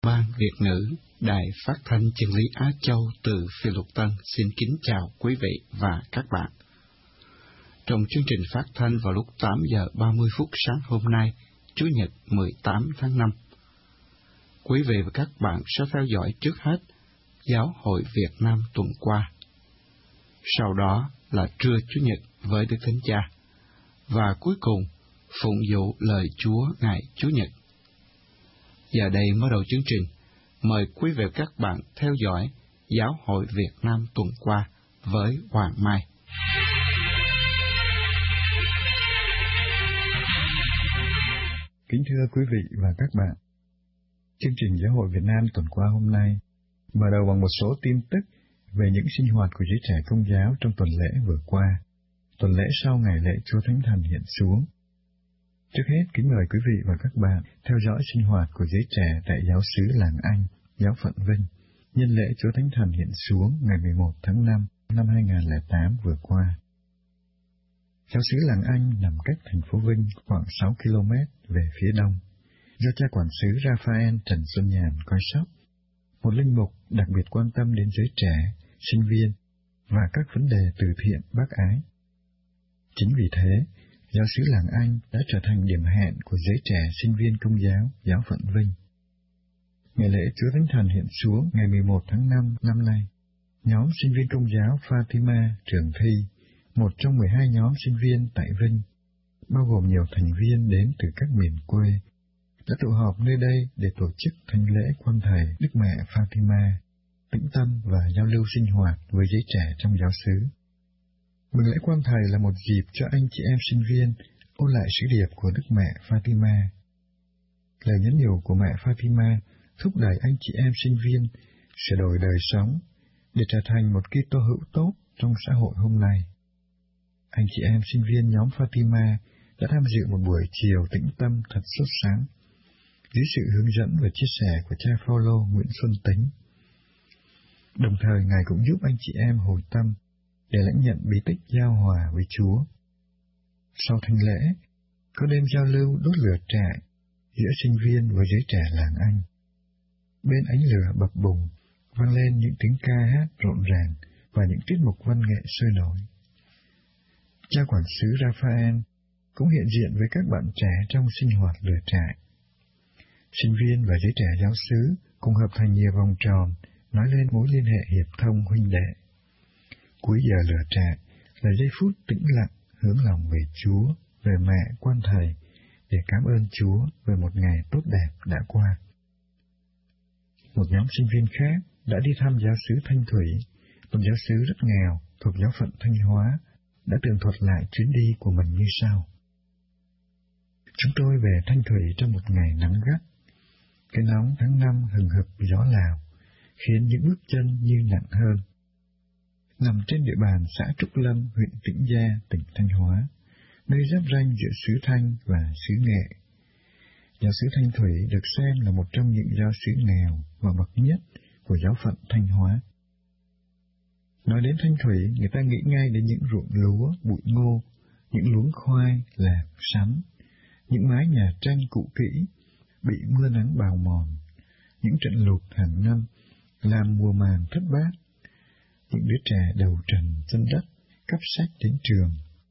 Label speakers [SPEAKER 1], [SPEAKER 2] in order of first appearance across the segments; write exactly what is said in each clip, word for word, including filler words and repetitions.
[SPEAKER 1] Ban Việt ngữ, Đài Phát thanh Chân lý Á Châu từ Phi Luật Tân xin kính chào quý vị và các bạn. Trong chương trình phát thanh vào lúc tám giờ ba mươi phút sáng hôm nay, Chủ nhật mười tám tháng năm, quý vị và các bạn sẽ theo dõi trước hết Giáo hội Việt Nam tuần qua. Sau đó là trưa Chủ nhật với Đức Thánh Cha. Và cuối cùng, phụng vụ lời Chúa ngày Chủ nhật. Giờ đây mở đầu chương trình, mời quý vị và các bạn theo dõi Giáo hội Việt Nam tuần qua với Hoàng Mai.
[SPEAKER 2] Kính thưa quý vị và các bạn, chương trình Giáo hội Việt Nam tuần qua hôm nay mở đầu bằng một số tin tức về những sinh hoạt của giới trẻ Công giáo trong tuần lễ vừa qua, tuần lễ sau ngày lễ Chúa Thánh Thần hiện xuống. Trước hết, kính mời quý vị và các bạn theo dõi sinh hoạt của giới trẻ tại giáo xứ làng Anh, giáo phận Vinh, nhân lễ Chúa Thánh Thần hiện xuống ngày mười một tháng năm năm hai nghìn không trăm lẻ tám vừa qua. Giáo xứ làng Anh nằm cách thành phố Vinh khoảng sáu ki lô mét về phía đông, do cha quản xứ Raphael Trần Xuân Nhàn coi sóc, một linh mục đặc biệt quan tâm đến giới trẻ, sinh viên và các vấn đề từ thiện bác ái. Chính vì thế, giáo xứ làng Anh đã trở thành điểm hẹn của giới trẻ sinh viên Công giáo giáo phận Vinh. Ngày lễ Chúa Thánh Thần hiện xuống ngày mười một tháng năm năm nay, nhóm sinh viên Công giáo Fatima Trường Thi, một trong mười hai nhóm sinh viên tại Vinh, bao gồm nhiều thành viên đến từ các miền quê, đã tụ họp nơi đây để tổ chức thánh lễ Quan Thầy Đức Mẹ Fatima, tĩnh tâm và giao lưu sinh hoạt với giới trẻ trong giáo xứ. Mừng lễ Quan Thầy là một dịp cho anh chị em sinh viên ôn lại sứ điệp của Đức Mẹ Fatima. Lời nhắn nhủ của mẹ Fatima thúc đẩy anh chị em sinh viên sửa đổi đời sống để trở thành một Kitô hữu tốt trong xã hội hôm nay. Anh chị em sinh viên nhóm Fatima đã tham dự một buổi chiều tĩnh tâm thật sốt sắng dưới sự hướng dẫn và chia sẻ của cha Phaolô Nguyễn Xuân Tính. Đồng thời Ngài cũng giúp anh chị em hồi tâm để lãnh nhận bí tích giao hòa với Chúa. Sau thánh lễ, có đêm giao lưu đốt lửa trại giữa sinh viên với giới trẻ làng Anh. Bên ánh lửa bập bùng, vang lên những tiếng ca hát rộn ràng và những tiết mục văn nghệ sôi nổi. Cha quản xứ Raphael cũng hiện diện với các bạn trẻ trong sinh hoạt lửa trại. Sinh viên và giới trẻ giáo xứ cùng hợp thành nhiều vòng tròn, nói lên mối liên hệ hiệp thông huynh đệ. Cuối giờ lửa trại là giây phút tĩnh lặng hướng lòng về Chúa, về mẹ Quan Thầy, để cảm ơn Chúa về một ngày tốt đẹp đã qua. Một nhóm sinh viên khác đã đi thăm giáo xứ Thanh Thủy, một giáo xứ rất nghèo thuộc giáo phận Thanh Hóa, đã tường thuật lại chuyến đi của mình như sau. Chúng tôi về Thanh Thủy trong một ngày nắng gắt. Cái nóng tháng năm hừng hực gió Lào, khiến những bước chân như nặng hơn. Nằm trên địa bàn xã Trúc Lâm, huyện Tĩnh Gia, tỉnh Thanh Hóa, nơi giáp ranh giữa xứ Thanh và xứ Nghệ. Giáo xứ Thanh Thủy được xem là một trong những giáo xứ nghèo và bậc nhất của giáo phận Thanh Hóa. Nói đến Thanh Thủy, người ta nghĩ ngay đến những ruộng lúa, bụi ngô, những luống khoai, lạc, sắn, những mái nhà tranh cũ kỹ, bị mưa nắng bào mòn, những trận lụt hàng năm, làm mùa màng thất bát, những đứa trẻ đầu trần chân đất, cắp sách đến trường.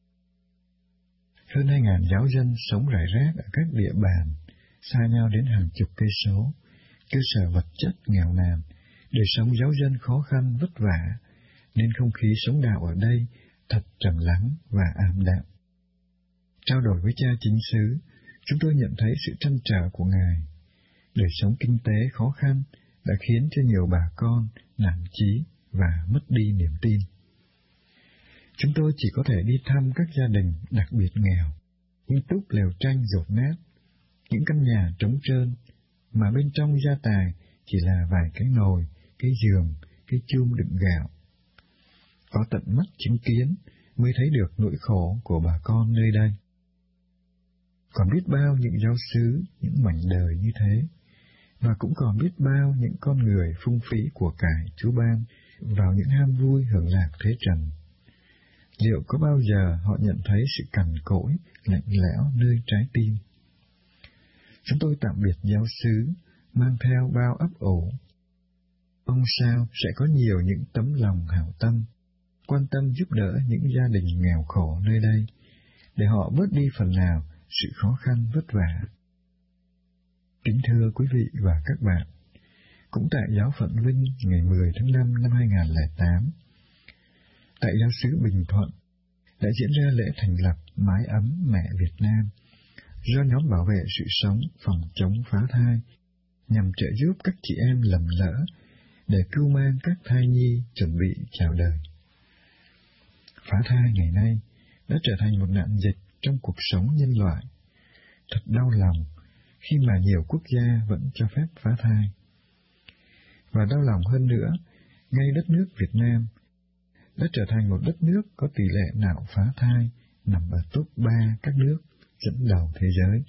[SPEAKER 2] Hơn hai ngàn giáo dân sống rải rác ở các địa bàn, xa nhau đến hàng chục cây số, cơ sở vật chất nghèo nàn, đời sống giáo dân khó khăn vất vả, nên không khí sống đạo ở đây thật trầm lắng và ảm đạm. Trao đổi với cha chính xứ, chúng tôi nhận thấy sự trăn trở của Ngài. Đời sống kinh tế khó khăn đã khiến cho nhiều bà con nản chí và mất đi niềm tin. Chúng tôi chỉ có thể đi thăm các gia đình đặc biệt nghèo, những túp lều tranh dột nát, những căn nhà trống trơn, mà bên trong gia tài chỉ là vài cái nồi, cái giường, cái chum đựng gạo. Có tận mắt chứng kiến mới thấy được nỗi khổ của bà con nơi đây. Còn biết bao những giáo xứ, những mảnh đời như thế, và cũng còn biết bao những con người phung phí của cải Chúa ban vào những ham vui hưởng lạc thế trần. Liệu có bao giờ họ nhận thấy sự cằn cỗi, lạnh lẽo nơi trái tim? Chúng tôi tạm biệt giáo xứ, mang theo bao ấp ủ. Mong sao sẽ có nhiều những tấm lòng hảo tâm, quan tâm giúp đỡ những gia đình nghèo khổ nơi đây, để họ bớt đi phần nào sự khó khăn vất vả. Kính thưa quý vị và các bạn, cũng tại giáo phận Vinh ngày mười tháng năm năm hai nghìn không trăm lẻ tám, tại giáo xứ Bình Thuận đã diễn ra lễ thành lập Mái ấm mẹ Việt Nam do nhóm bảo vệ sự sống phòng chống phá thai nhằm trợ giúp các chị em lầm lỡ để cưu mang các thai nhi chuẩn bị chào đời. Phá thai ngày nay đã trở thành một nạn dịch trong cuộc sống nhân loại. Thật đau lòng khi mà nhiều quốc gia vẫn cho phép phá thai. Và đau lòng hơn nữa, ngay đất nước Việt Nam đã trở thành một đất nước có tỷ lệ nạo phá thai nằm ở top ba các nước dẫn đầu thế giới.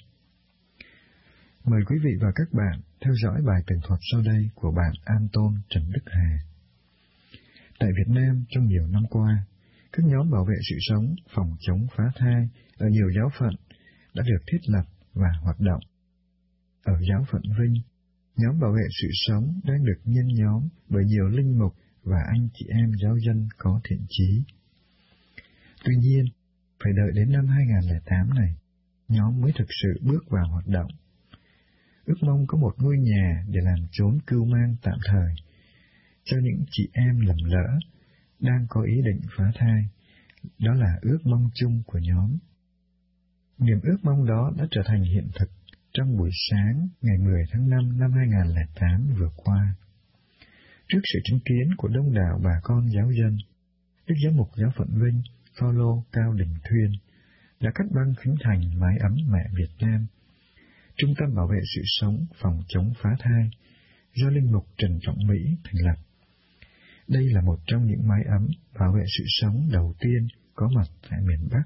[SPEAKER 2] Mời quý vị và các bạn theo dõi bài tường thuật sau đây của bạn Anton Trần Đức Hà. Tại Việt Nam trong nhiều năm qua, các nhóm bảo vệ sự sống phòng chống phá thai ở nhiều giáo phận đã được thiết lập và hoạt động. Ở giáo phận Vinh, nhóm bảo vệ sự sống đang được nhân nhóm bởi nhiều linh mục và anh chị em giáo dân có thiện chí. Tuy nhiên, phải đợi đến năm hai nghìn không trăm lẻ tám này, nhóm mới thực sự bước vào hoạt động. Ước mong có một ngôi nhà để làm chốn cưu mang tạm thời cho những chị em lầm lỡ đang có ý định phá thai. Đó là ước mong chung của nhóm. Niềm ước mong đó đã trở thành hiện thực trong buổi sáng ngày mười tháng năm năm hai nghìn không trăm lẻ tám vừa qua. Trước sự chứng kiến của đông đảo bà con giáo dân, Đức Giám mục giáo phận Vinh, Phaolô Cao Đình Thuyên đã cắt băng khánh thành Mái ấm mẹ Việt Nam, trung tâm bảo vệ sự sống phòng chống phá thai do linh mục Trần Trọng Mỹ thành lập. Đây là một trong những mái ấm bảo vệ sự sống đầu tiên có mặt tại miền Bắc.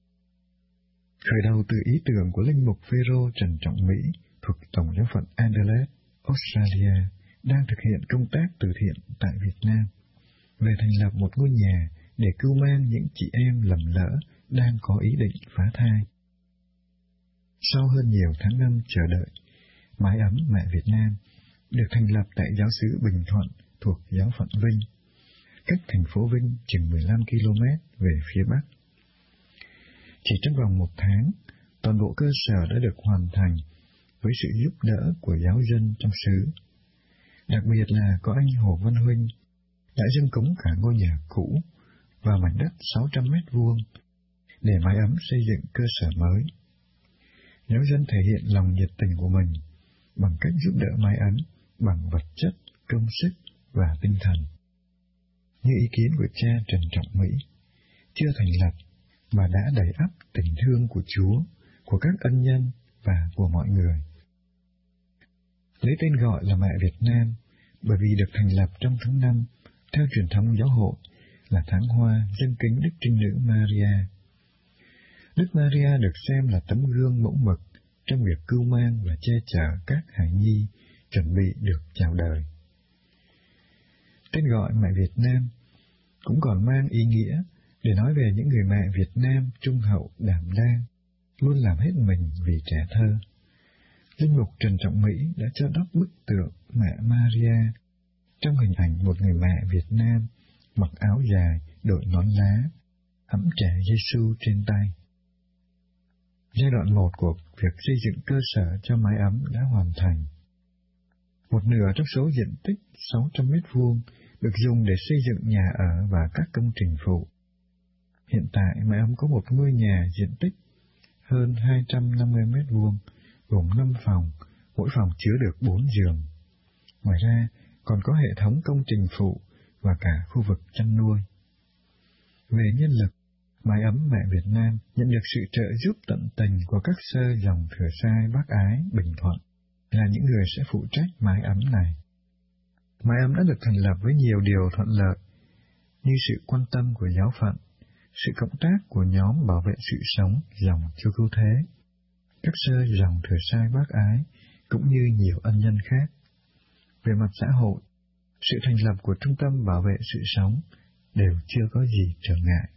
[SPEAKER 2] Khởi đầu từ ý tưởng của linh mục Phêrô Trần Trọng Mỹ thuộc Tổng giáo phận Adelaide, Australia, đang thực hiện công tác từ thiện tại Việt Nam, về thành lập một ngôi nhà để cưu mang những chị em lầm lỡ đang có ý định phá thai. Sau hơn nhiều tháng năm chờ đợi, Mái ấm mẹ Việt Nam được thành lập tại giáo xứ Bình Thuận thuộc giáo phận Vinh, cách thành phố Vinh chừng mười lăm ki lô mét về phía Bắc. Chỉ trong vòng một tháng, toàn bộ cơ sở đã được hoàn thành với sự giúp đỡ của giáo dân trong xứ. Đặc biệt là có anh Hồ Văn Huynh đã dâng cúng cả ngôi nhà cũ và mảnh đất sáu trăm mét vuông để mái ấm xây dựng cơ sở mới. Giáo dân thể hiện lòng nhiệt tình của mình bằng cách giúp đỡ mái ấm bằng vật chất, công sức và tinh thần. Như ý kiến của cha Trần Trọng Mỹ, chưa thành lập mà đã đầy ắp tình thương của Chúa, của các ân nhân và của mọi người. Lấy tên gọi là Mẹ Việt Nam bởi vì được thành lập trong tháng năm theo truyền thống giáo hội là tháng hoa dâng kính Đức Trinh Nữ Maria. Đức Maria được xem là tấm gương mẫu mực trong việc cưu mang và che chở các hài nhi chuẩn bị được chào đời. Tên gọi Mẹ Việt Nam cũng còn mang ý nghĩa để nói về những người mẹ Việt Nam trung hậu đảm đang, luôn làm hết mình vì trẻ thơ. Linh mục Trần Trọng Mỹ đã cho đắp bức tượng Mẹ Maria trong hình ảnh một người mẹ Việt Nam mặc áo dài, đội nón lá, ẵm trẻ Giêsu trên tay. Giai đoạn một của việc xây dựng cơ sở cho mái ấm đã hoàn thành. Một nửa trong số diện tích sáu trăm mét vuông được dùng để xây dựng nhà ở và các công trình phụ. Hiện tại mái ấm có một ngôi nhà diện tích hơn hai trăm năm mươi mét vuông, gồm năm phòng, mỗi phòng chứa được bốn giường. Ngoài ra, còn có hệ thống công trình phụ và cả khu vực chăn nuôi. Về nhân lực, Mái ấm mẹ Việt Nam nhận được sự trợ giúp tận tình của các sơ dòng Thừa Sai Bác Ái Bình Thuận, là những người sẽ phụ trách mái ấm này. Mái ấm đã được thành lập với nhiều điều thuận lợi, như sự quan tâm của giáo phận, sự cộng tác của nhóm bảo vệ sự sống dòng Chúa Cứu Thế, các sơ dòng Thừa Sai Bác Ái, cũng như nhiều ân nhân khác. Về mặt xã hội, sự thành lập của Trung tâm Bảo vệ Sự Sống đều chưa có gì trở ngại.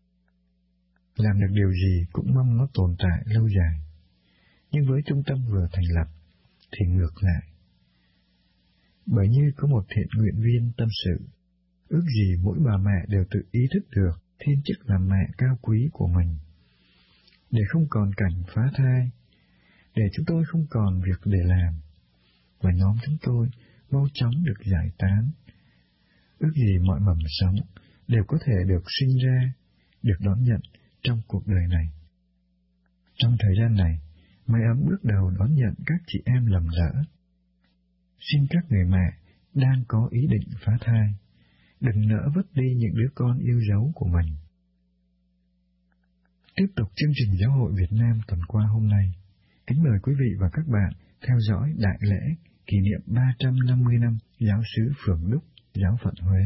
[SPEAKER 2] Làm được điều gì cũng mong nó tồn tại lâu dài. Nhưng với trung tâm vừa thành lập, thì ngược lại, bởi như có một thiện nguyện viên tâm sự, ước gì mỗi bà mẹ đều tự ý thức được thiên chức làm mẹ cao quý của mình, để không còn cảnh phá thai, để chúng tôi không còn việc để làm, và nhóm chúng tôi mau chóng được giải tán. Ước gì mọi mầm sống đều có thể được sinh ra, được đón nhận trong cuộc đời này. Trong thời gian này, mái ấm bước đầu đón nhận các chị em lầm lỡ. Xin các người mẹ đang có ý định phá thai, đừng nỡ vứt đi những đứa con yêu dấu của mình. Tiếp tục chương trình Giáo hội Việt Nam tuần qua hôm nay, kính mời quý vị và các bạn theo dõi đại lễ kỷ niệm ba trăm năm mươi năm Giáo xứ Phường Đúc, Giáo phận Huế.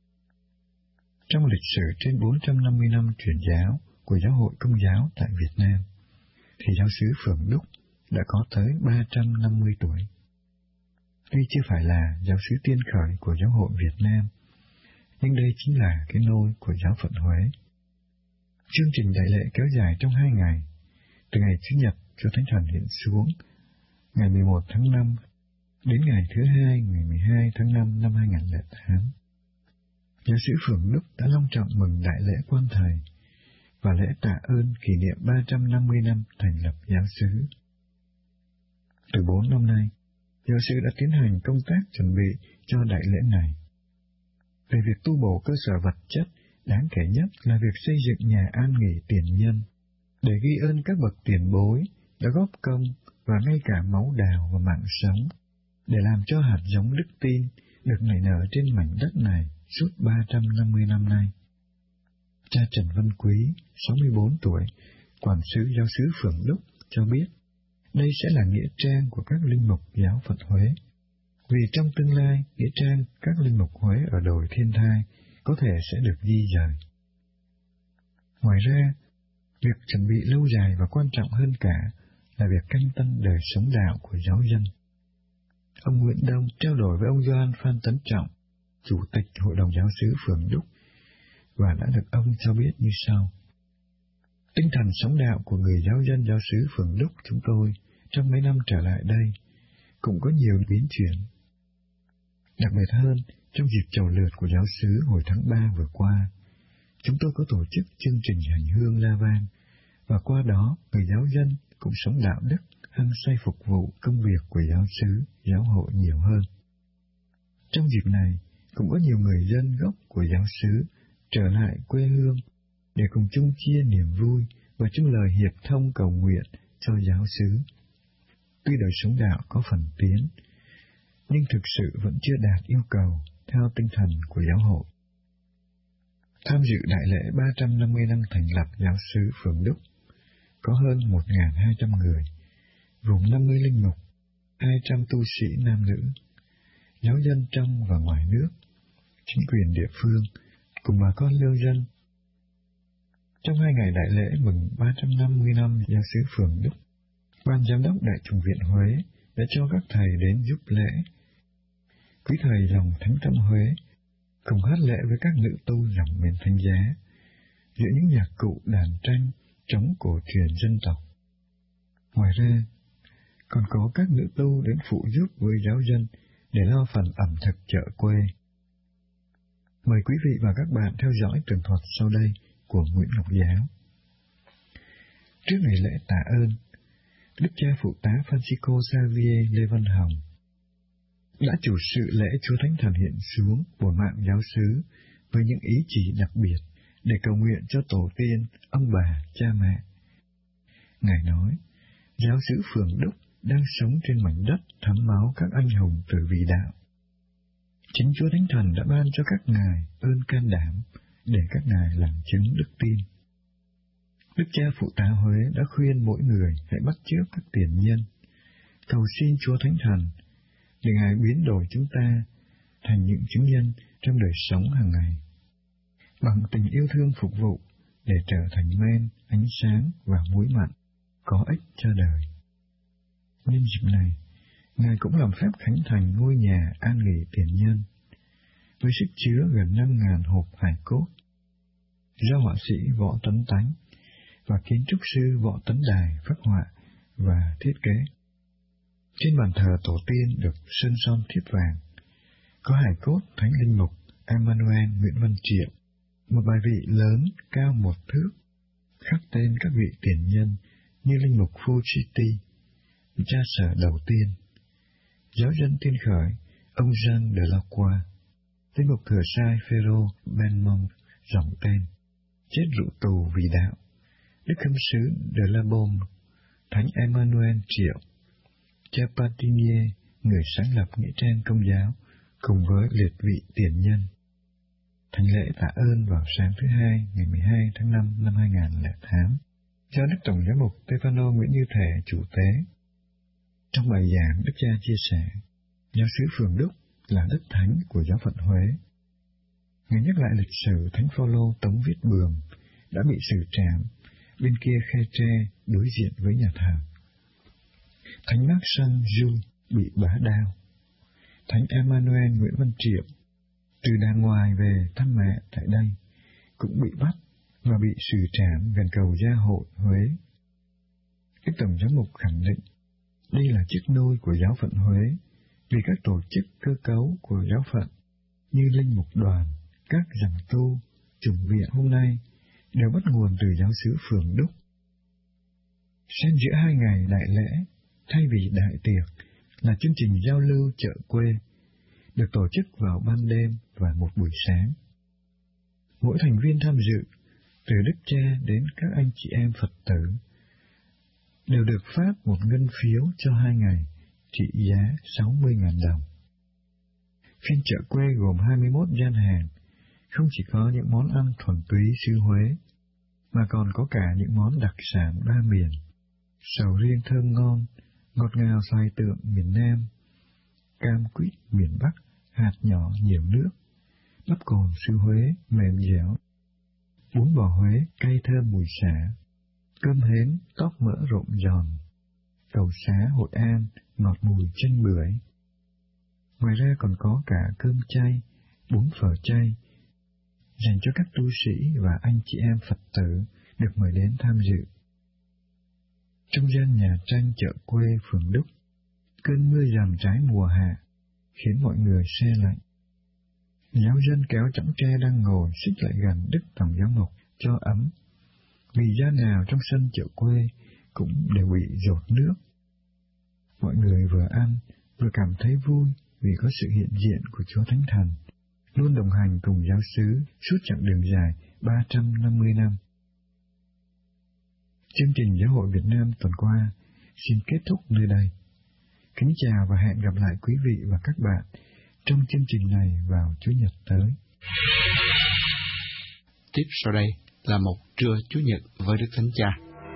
[SPEAKER 2] Trong lịch sử trên bốn trăm năm mươi năm truyền giáo của Giáo hội Công giáo tại Việt Nam, thì Giáo xứ Phường Đúc đã có tới ba trăm năm mươi tuổi. Tuy chưa phải là giáo xứ tiên khởi của Giáo hội Việt Nam, nhưng đây chính là cái nôi của Giáo phận Huế. Chương trình đại lễ kéo dài trong hai ngày, từ ngày Chủ nhật Chúa Thánh Thần hiện xuống, ngày mười một tháng năm, đến ngày thứ hai, ngày mười hai tháng năm năm hai nghìn không trăm lẻ tám. Giáo xứ Phường Đúc đã long trọng mừng đại lễ Quan Thầy và lễ tạ ơn kỷ niệm ba trăm năm mươi năm thành lập giáo xứ. Từ bốn năm nay, giáo xứ đã tiến hành công tác chuẩn bị cho đại lễ này. Về việc tu bổ cơ sở vật chất, đáng kể nhất là việc xây dựng nhà an nghỉ tiền nhân, để ghi ơn các bậc tiền bối đã góp công và ngay cả máu đào và mạng sống, để làm cho hạt giống đức tin được nảy nở trên mảnh đất này suốt ba trăm năm mươi năm nay. Cha Trần Văn Quý, sáu mươi bốn tuổi, quản sứ giáo xứ Phường Đúc, cho biết đây sẽ là nghĩa trang của các linh mục giáo phận Huế, vì trong tương lai nghĩa trang các linh mục Huế ở đồi Thiên Thai có thể sẽ được di dời. Ngoài ra, việc chuẩn bị lâu dài và quan trọng hơn cả là việc canh tân đời sống đạo của giáo dân. Ông Nguyễn Đông trao đổi với ông Gioan Phan Tấn Trọng, Chủ tịch Hội đồng Giáo xứ Phường Đúc, và đã được ông cho biết như sau. Tinh thần sống đạo của người giáo dân giáo xứ Phường Đúc chúng tôi trong mấy năm trở lại đây cũng có nhiều biến chuyển. Đặc biệt hơn, trong dịp chầu lượt của giáo xứ hồi tháng ba vừa qua, chúng tôi có tổ chức chương trình hành hương La Vang, và qua đó người giáo dân cũng sống đạo đức, hăng say phục vụ công việc của giáo xứ, giáo hội nhiều hơn. Trong dịp này, cũng có nhiều người dân gốc của giáo xứ trở lại quê hương để cùng chung chia niềm vui và chung lời hiệp thông cầu nguyện cho giáo xứ. Tuy đời sống đạo có phần tiến, nhưng thực sự vẫn chưa đạt yêu cầu theo tinh thần của giáo hội. Tham dự đại lễ ba trăm năm mươi năm thành lập giáo xứ Phường Đúc có hơn một nghìn hai trăm người, gồm năm mươi linh mục, hai trăm tu sĩ nam nữ, giáo dân trong và ngoài nước, chính quyền địa phương, cùng bà con lưu dân. Trong hai ngày đại lễ mừng ba trăm năm mươi năm giáo xứ Phường Đúc, Ban Giám đốc Đại chủng viện Huế đã cho các thầy đến giúp lễ. Quý thầy dòng Thánh Tâm Huế cùng hát lễ với các nữ tu dòng miền Thánh Giá, giữa những nhạc cụ đàn tranh chống cổ truyền dân tộc. Ngoài ra, còn có các nữ tu đến phụ giúp với giáo dân để lo phần ẩm thực chợ quê. Mời quý vị và các bạn theo dõi tường thuật sau đây của Nguyễn Ngọc Giáo. Trước ngày lễ tạ ơn, Đức cha Phụ tá Francisco Xavier Lê Văn Hồng đã chủ sự lễ Chúa Thánh Thần hiện xuống của mạng giáo xứ với những ý chỉ đặc biệt để cầu nguyện cho tổ tiên, ông bà, cha mẹ. Ngài nói, giáo xứ Phường Đúc đang sống trên mảnh đất thấm máu các anh hùng từ vì đạo. Chính Chúa Thánh Thần đã ban cho các ngài ơn can đảm để các ngài làm chứng đức tin. Đức cha Phụ tá Huế đã khuyên mỗi người hãy bắt chước các tiền nhân, cầu xin Chúa Thánh Thần để Ngài biến đổi chúng ta thành những chứng nhân trong đời sống hàng ngày, bằng tình yêu thương phục vụ để trở thành men, ánh sáng và muối mặn có ích cho đời. Nhân dịp này, Ngài cũng làm phép khánh thành ngôi nhà an nghỉ tiền nhân, với sức chứa gần năm ngàn hộp hài cốt, do họa sĩ Võ Tấn Tánh và kiến trúc sư Võ Tấn Đài phác họa và thiết kế. Trên bàn thờ tổ tiên được sơn son thiếp vàng, có hài cốt Thánh Linh Mục Emmanuel Nguyễn Văn Triệu, một bài vị lớn cao một thước, khắc tên các vị tiền nhân như Linh Mục Fuchiti, cha sở đầu tiên, giáo dân tiên khởi ông Jean de la Croix, Linh Mục thừa sai Phêrô Benmont dòng tên, chết rượu tù vì đạo, Đức Khâm sứ de la Beaume, Thánh Emmanuel Triệu, cha Patinier, người sáng lập nghĩa trang Công giáo, cùng với liệt vị tiền nhân. Thánh lễ tạ ơn vào sáng thứ hai, ngày mười hai tháng năm năm hai nghìn không trăm lẻ tám, do Đức Tổng giám mục Stefano Nguyễn Như Thể chủ tế. Trong bài giảng, Đức cha chia sẻ, giáo xứ Phường Đúc là đất thánh của giáo phận Huế. Ngài nhắc lại lịch sử Thánh Phaolô tống viết bường đã bị xử trảm bên kia khe tre đối diện với nhà thờ. Thánh Marc Saint Jules bị bá đao. Thánh Emmanuel Nguyễn Văn Triệu từ đàng ngoài về thăm mẹ tại đây cũng bị bắt và bị xử trảm gần cầu Gia Hội Huế. Đức Tổng giám mục khẳng định đây là chức nôi của giáo phận Huế, vì các tổ chức cơ cấu của giáo phận như linh mục đoàn, các giảng tu, chủng viện hôm nay đều bắt nguồn từ giáo xứ Phường Đúc. Xen giữa hai ngày đại lễ, thay vì đại tiệc, là chương trình giao lưu chợ quê, được tổ chức vào ban đêm và một buổi sáng. Mỗi thành viên tham dự, từ đức cha đến các anh chị em Phật tử, đều được phát một ngân phiếu cho hai ngày, trị giá sáu mươi nghìn đồng. Phiên chợ quê gồm hai mươi mốt gian hàng, không chỉ có những món ăn thuần túy xứ Huế, mà còn có cả những món đặc sản ba miền, sầu riêng thơm ngon, ngọt ngào xoài tượng miền Nam, cam quýt miền Bắc, hạt nhỏ nhiều nước, bắp cồn xứ Huế mềm dẻo, bún bò Huế cay thơm mùi xả, cơm hến tóp mỡ rộm giòn, cầu xá Hội An ngọt mùi chanh bưởi. Ngoài ra còn có cả cơm chay, bún phở chay, dành cho các tu sĩ và anh chị em Phật tử được mời đến tham dự. Trong gian nhà tranh chợ quê Phường Đúc, cơn mưa dầm trái mùa hạ khiến mọi người se lạnh. Giáo dân kéo chõng tre đang ngồi xích lại gần Đức Tổng giám mục cho ấm, vì gia nào trong sân chợ quê cũng đều bị dột nước. Mọi người vừa ăn vừa cảm thấy vui vì có sự hiện diện của Chúa Thánh Thần, luôn đồng hành cùng giáo xứ suốt chặng đường dài ba trăm năm mươi năm. Chương trình Giáo hội Việt Nam tuần qua xin kết thúc nơi đây. Kính chào và hẹn gặp lại quý vị và các bạn trong chương trình này vào Chủ nhật tới.
[SPEAKER 1] Tiếp sau đây là một trưa Chủ nhật với Đức Thánh Cha.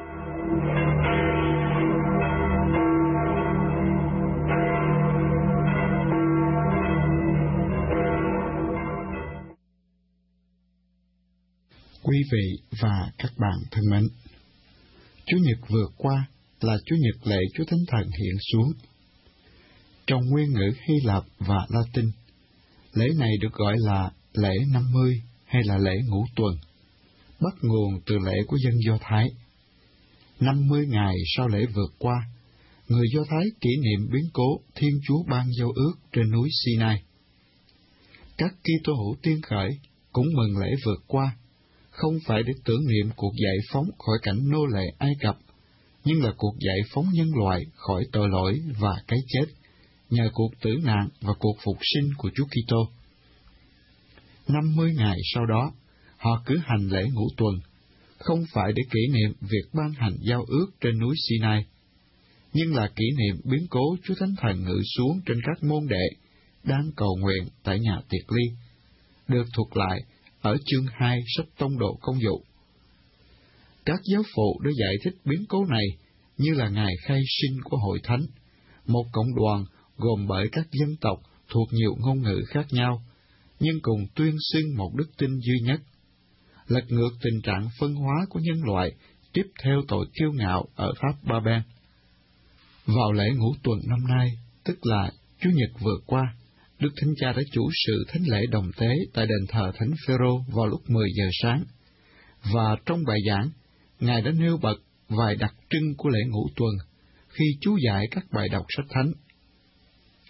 [SPEAKER 1] Quý vị và các bạn thân mến, Chủ nhật vừa qua là Chủ nhật lễ Chúa Thánh Thần hiện xuống. Trong nguyên ngữ Hy Lạp và Latin, lễ này được gọi là lễ năm mươi hay là lễ ngũ tuần, bắt nguồn từ lễ của dân Do Thái. năm mươi ngày sau lễ vượt qua, người Do Thái kỷ niệm biến cố Thiên Chúa ban giao ước trên núi Sinai. Các Kitô hữu tiên khởi cũng mừng lễ vượt qua, không phải để tưởng niệm cuộc giải phóng khỏi cảnh nô lệ Ai Cập, nhưng là cuộc giải phóng nhân loại khỏi tội lỗi và cái chết, nhờ cuộc tử nạn và cuộc phục sinh của Chúa Kitô. năm mươi ngày sau đó, họ cử hành lễ ngũ tuần, không phải để kỷ niệm việc ban hành giao ước trên núi Sinai, nhưng là kỷ niệm biến cố Chúa Thánh Thần ngự xuống trên các môn đệ đang cầu nguyện tại nhà tiệc ly, được thuật lại ở chương hai sách Tông Đồ Công vụ. Các giáo phụ đã giải thích biến cố này như là ngày khai sinh của hội thánh, một cộng đoàn gồm bởi các dân tộc thuộc nhiều ngôn ngữ khác nhau, nhưng cùng tuyên xưng một đức tin duy nhất, lật ngược tình trạng phân hóa của nhân loại tiếp theo tội kiêu ngạo ở tháp Ba-ben. Vào lễ ngũ tuần năm nay, tức là Chủ nhật vừa qua, Đức Thánh Cha đã chủ sự thánh lễ đồng tế tại đền thờ Thánh Phêrô vào lúc mười giờ sáng, và trong bài giảng, Ngài đã nêu bật vài đặc trưng của lễ ngũ tuần khi chú giải các bài đọc sách thánh.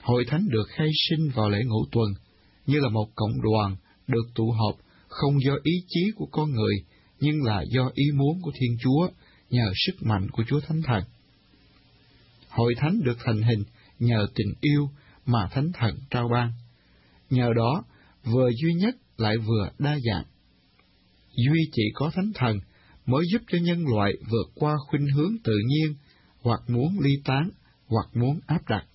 [SPEAKER 1] Hội thánh được khai sinh vào lễ ngũ tuần, như là một cộng đoàn được tụ họp không do ý chí của con người, nhưng là do ý muốn của Thiên Chúa, nhờ sức mạnh của Chúa Thánh Thần. Hội thánh được thành hình nhờ tình yêu mà Thánh Thần trao ban. Nhờ đó, vừa duy nhất lại vừa đa dạng. Duy chỉ có Thánh Thần mới giúp cho nhân loại vượt qua khuynh hướng tự nhiên, hoặc muốn ly tán, hoặc muốn áp đặt.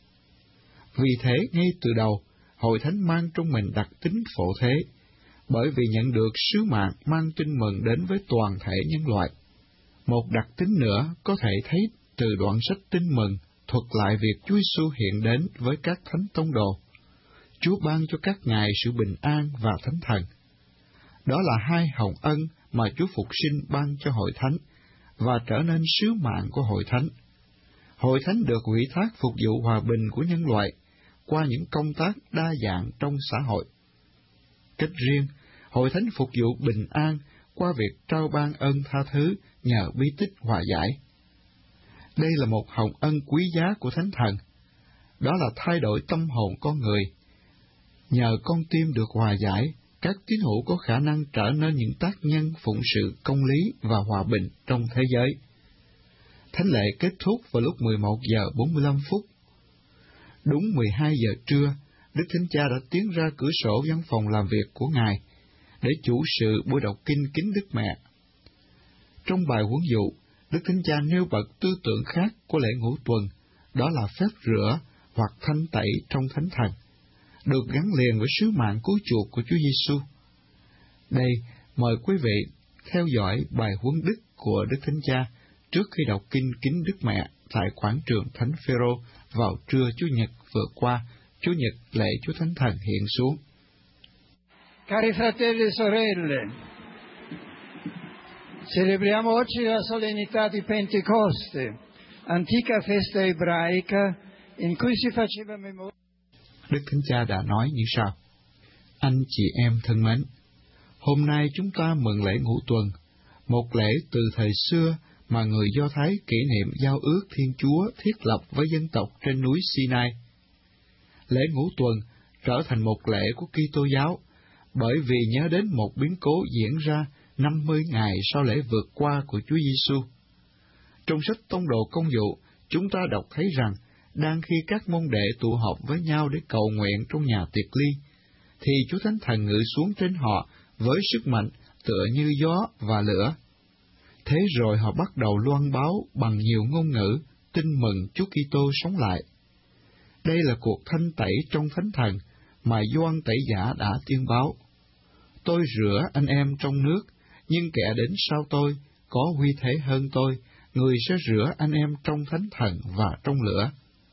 [SPEAKER 1] Vì thế, ngay từ đầu, Hội thánh mang trong mình đặc tính phổ thế, bởi vì nhận được sứ mạng mang tin mừng đến với toàn thể nhân loại. Một đặc tính nữa có thể thấy từ đoạn sách Tin Mừng thuật lại việc Chúa Giêsu hiện đến với các thánh tông đồ. Chúa ban cho các ngài sự bình an và Thánh Thần. Đó là hai hồng ân mà Chúa Phục Sinh ban cho Hội thánh và trở nên sứ mạng của Hội thánh. Hội thánh được ủy thác phục vụ hòa bình của nhân loại qua những công tác đa dạng trong xã hội. Cách riêng, Hội thánh phục vụ bình an qua việc trao ban ơn tha thứ nhờ bí tích hòa giải. Đây là một hồng ân quý giá của Thánh Thần, đó là thay đổi tâm hồn con người. Nhờ con tim được hòa giải, các tín hữu có khả năng trở nên những tác nhân phụng sự công lý và hòa bình trong thế giới. Thánh lễ kết thúc vào lúc mười một giờ bốn mươi lăm phút. Đúng mười hai giờ trưa, Đức Thánh Cha đã tiến ra cửa sổ văn phòng làm việc của Ngài để chủ sự buổi đọc kinh kính Đức Mẹ. Trong bài huấn dụ, Đức Thánh Cha nêu bật tư tưởng khác của lễ ngũ tuần, đó là phép rửa hoặc thanh tẩy trong Thánh Thần, được gắn liền với sứ mạng cứu chuộc của Chúa Giêsu. Đây, mời quý vị theo dõi bài huấn đức của Đức Thánh Cha trước khi đọc kinh kính Đức Mẹ tại quảng trường Thánh Phêrô vào trưa Chủ nhật vừa qua, Chủ nhật lễ Chúa Thánh Thần hiện xuống.
[SPEAKER 3] Cari fratelli e sorelle, celebriamo oggi la solennità di Pentecoste, antica festa ebraica in cui si faceva memoria.
[SPEAKER 1] Đức Thánh Cha đã nói như sau: Anh chị em thân mến, hôm nay chúng ta mừng lễ ngũ tuần, một lễ từ thời xưa mà người Do Thái kỷ niệm giao ước Thiên Chúa thiết lập với dân tộc trên núi Sinai. Lễ ngũ tuần trở thành một lễ của Kitô giáo, bởi vì nhớ đến một biến cố diễn ra năm mươi ngày sau lễ vượt qua của Chúa Giêsu. Trong sách Tông đồ Công vụ, chúng ta đọc thấy rằng, đang khi các môn đệ tụ họp với nhau để cầu nguyện trong nhà tiệc ly, thì Chúa Thánh Thần ngự xuống trên họ với sức mạnh tựa như gió và lửa. Thế rồi họ bắt đầu loan báo bằng nhiều ngôn ngữ tin mừng Chúa Kitô sống lại. Đây là cuộc thanh tẩy trong Thánh Thần mà Gioan Tẩy Giả đã tuyên báo: Tôi rửa anh em trong nước, nhưng kẻ đến sau tôi có huy thế hơn tôi, người sẽ rửa anh em trong Thánh Thần và trong lửa.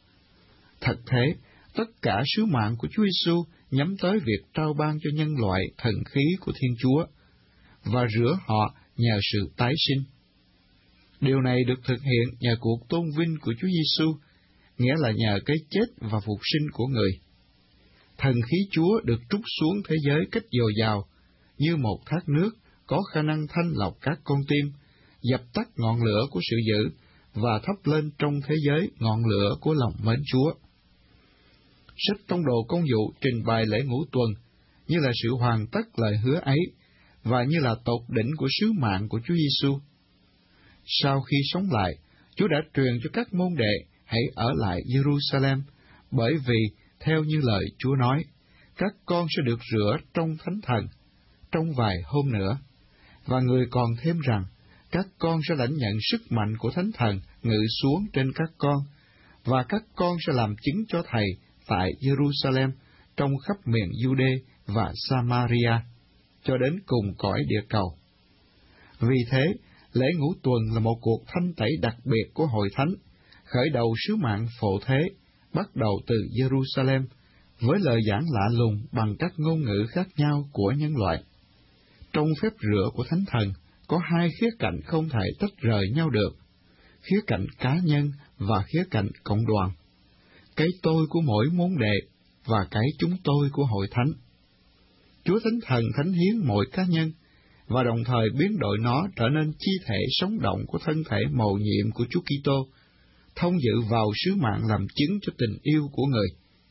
[SPEAKER 1] Thật thế, tất cả sứ mạng của Chúa Giêsu nhắm tới việc trao ban cho nhân loại thần khí của Thiên Chúa và rửa họ nhờ sự tái sinh. Điều này được thực hiện nhờ cuộc tôn vinh của Chúa Giêsu, nghĩa là nhờ cái chết và phục sinh của người. Thần khí Chúa được trút xuống thế giới cách dồi dào, như một thác nước có khả năng thanh lọc các con tim, dập tắt ngọn lửa của sự dữ và thắp lên trong thế giới ngọn lửa của lòng mến Chúa. Sách Tông đồ Công vụ trình bày lễ ngũ tuần như là sự hoàn tất lời hứa ấy và như là tột đỉnh của sứ mạng của Chúa Giêsu. Sau khi sống lại, Chúa đã truyền cho các môn đệ hãy ở lại Jerusalem, bởi vì theo như lời Chúa nói, các con sẽ được rửa trong Thánh Thần trong vài hôm nữa. Và người còn thêm rằng, các con sẽ lãnh nhận sức mạnh của Thánh Thần ngự xuống trên các con, và các con sẽ làm chứng cho Thầy tại Jerusalem, trong khắp miền Giu-đê và Samaria, cho đến cùng cõi địa cầu. Vì thế, lễ ngũ tuần là một cuộc thanh tẩy đặc biệt của Hội Thánh, khởi đầu sứ mạng phổ thế, bắt đầu từ Jerusalem, với lời giảng lạ lùng bằng các ngôn ngữ khác nhau của nhân loại. Trong phép rửa của Thánh Thần, có hai khía cạnh không thể tách rời nhau được, khía cạnh cá nhân và khía cạnh cộng đoàn, cái tôi của mỗi môn đệ và cái chúng tôi của Hội Thánh. Chúa Thánh Thần thánh hiến mỗi cá nhân, và đồng thời biến đổi nó trở nên chi thể sống động của thân thể mầu nhiệm của Chúa Kitô, thông dự vào sứ mạng làm chứng cho tình yêu của người.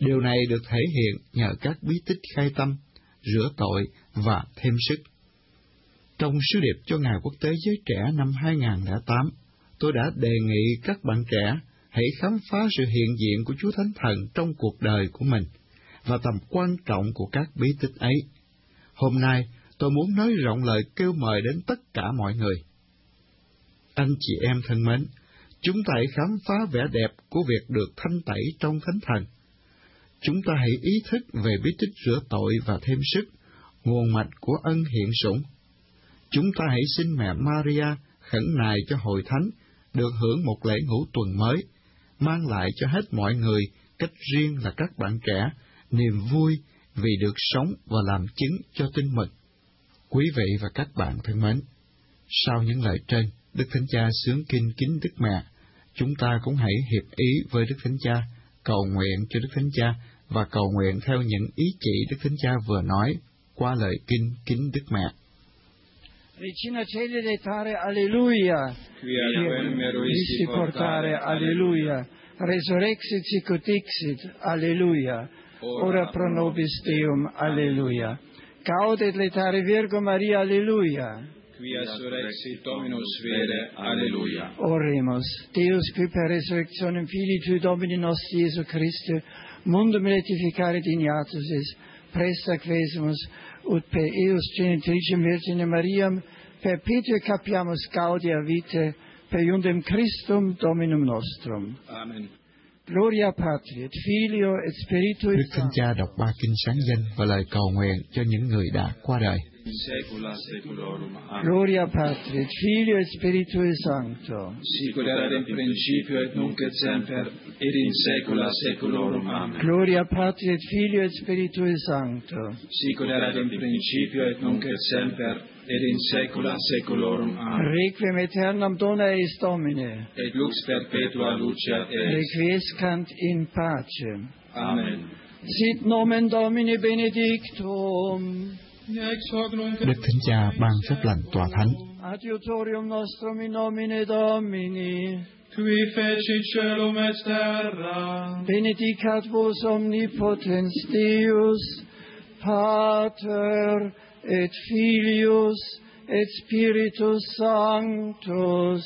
[SPEAKER 1] Điều này được thể hiện nhờ các bí tích khai tâm, rửa tội và thêm sức. Trong sứ điệp cho Ngày Quốc tế Giới Trẻ năm hai không không tám, tôi đã đề nghị các bạn trẻ hãy khám phá sự hiện diện của Chúa Thánh Thần trong cuộc đời của mình và tầm quan trọng của các bí tích ấy. Hôm nay, tôi muốn nói rộng lời kêu mời đến tất cả mọi người. Anh chị em thân mến, chúng ta hãy khám phá vẻ đẹp của việc được thanh tẩy trong Thánh Thần. Chúng ta hãy ý thức về bí tích rửa tội và thêm sức, nguồn mạch của ân hiện sủng. Chúng ta hãy xin mẹ Maria khẩn nài cho hội thánh được hưởng một lễ ngũ tuần mới, mang lại cho hết mọi người, cách riêng là các bạn trẻ, niềm vui vì được sống và làm chứng cho tin mừng. Quý vị và các bạn thân mến, sau những lời trên, Đức Thánh Cha xướng kinh kính Đức Mẹ, chúng ta cũng hãy hiệp ý với Đức Thánh Cha, cầu nguyện cho Đức Thánh Cha và cầu nguyện theo những ý chỉ Đức Thánh Cha vừa nói qua lời kinh kính Đức Mẹ.
[SPEAKER 3] Regina Celi letare, alleluia, quia visti portare, alleluia, resurrexit sicut dixit, alleluia, ora pro nobis Deum, alleluia, gaudet letare Virgo Maria, alleluia,
[SPEAKER 4] quia surrexit Dominus vere, alleluia.
[SPEAKER 3] Oremus, Deus qui per resurrectionem Filii Tui Domini nostri Iesu Christi, mundum rectificare dignatus es, presta quesumus, ut per eus genitricem Virgine Mariam, perpetue capiamus gaudia vitae, per iundem Christum Dominum nostrum.
[SPEAKER 4] Amen.
[SPEAKER 3] Gloria Patri, et Filio, et Spiritui
[SPEAKER 1] Đức Thánh Cha đọc ba kinh sáng danh và lời cầu nguyện cho những người đã qua đời.
[SPEAKER 4] In saecula saeculorum. Amen.
[SPEAKER 3] Gloria Patri, et Filio, et Spiritui Sancto.
[SPEAKER 4] Sicut erat in principio et nunc et semper, et in saecula saeculorum. Amen.
[SPEAKER 3] Gloria Patri, et Filio, et Spiritui Sancto.
[SPEAKER 4] Sicut erat in principio et nunc et semper, et in saecula saeculorum. Amen.
[SPEAKER 3] Requiem aeternam dona eis Domine.
[SPEAKER 4] Et lux perpetua luceat eis.
[SPEAKER 3] Requiescant in pace.
[SPEAKER 4] Amen.
[SPEAKER 3] Sit nomen Domini benedictum.
[SPEAKER 1] Đức Thánh Cha ban phép lành tòa thánh.
[SPEAKER 3] Adiutorium nostrum in nomine Domini.
[SPEAKER 4] Qui fecit caelum et terra.
[SPEAKER 3] Benedicat vos omnipotens Deus, Pater et Filius et Spiritus Sanctus.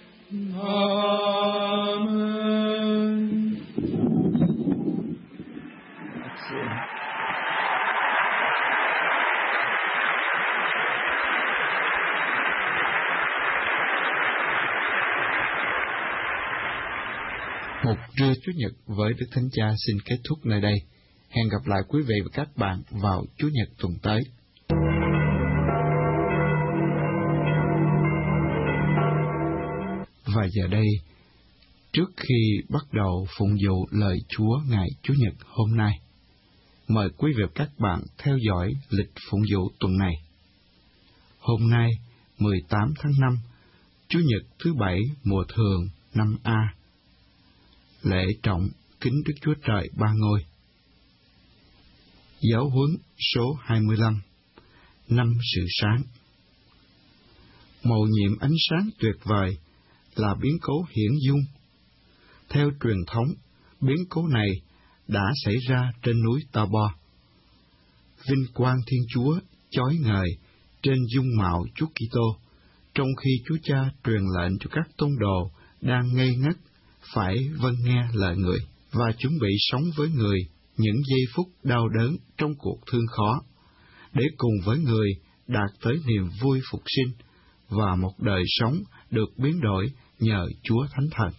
[SPEAKER 4] Amen.
[SPEAKER 1] Một trưa Chủ nhật với Đức Thánh Cha xin kết thúc nơi đây. Hẹn gặp lại quý vị và các bạn vào Chủ nhật tuần tới. Và giờ đây, trước khi bắt đầu phụng vụ lời Chúa ngày Chủ nhật hôm nay, mời quý vị và các bạn theo dõi lịch phụng vụ tuần này. Hôm nay, mười tám tháng năm, Chủ nhật thứ bảy mùa thường năm A. Lễ trọng kính Đức Chúa Trời Ba Ngôi. Giáo huấn số hai mươi lăm. Năm sự sáng. Mầu nhiệm ánh sáng tuyệt vời là biến cố hiển dung. Theo truyền thống, biến cố này đã xảy ra trên núi Tabor. Vinh quang Thiên Chúa chói ngời trên dung mạo Chúa Kitô, trong khi Chúa Cha truyền lệnh cho các tông đồ đang ngây ngất phải vâng nghe lời người và chuẩn bị sống với người những giây phút đau đớn trong cuộc thương khó, để cùng với người đạt tới niềm vui phục sinh và một đời sống được biến đổi nhờ Chúa Thánh Thần.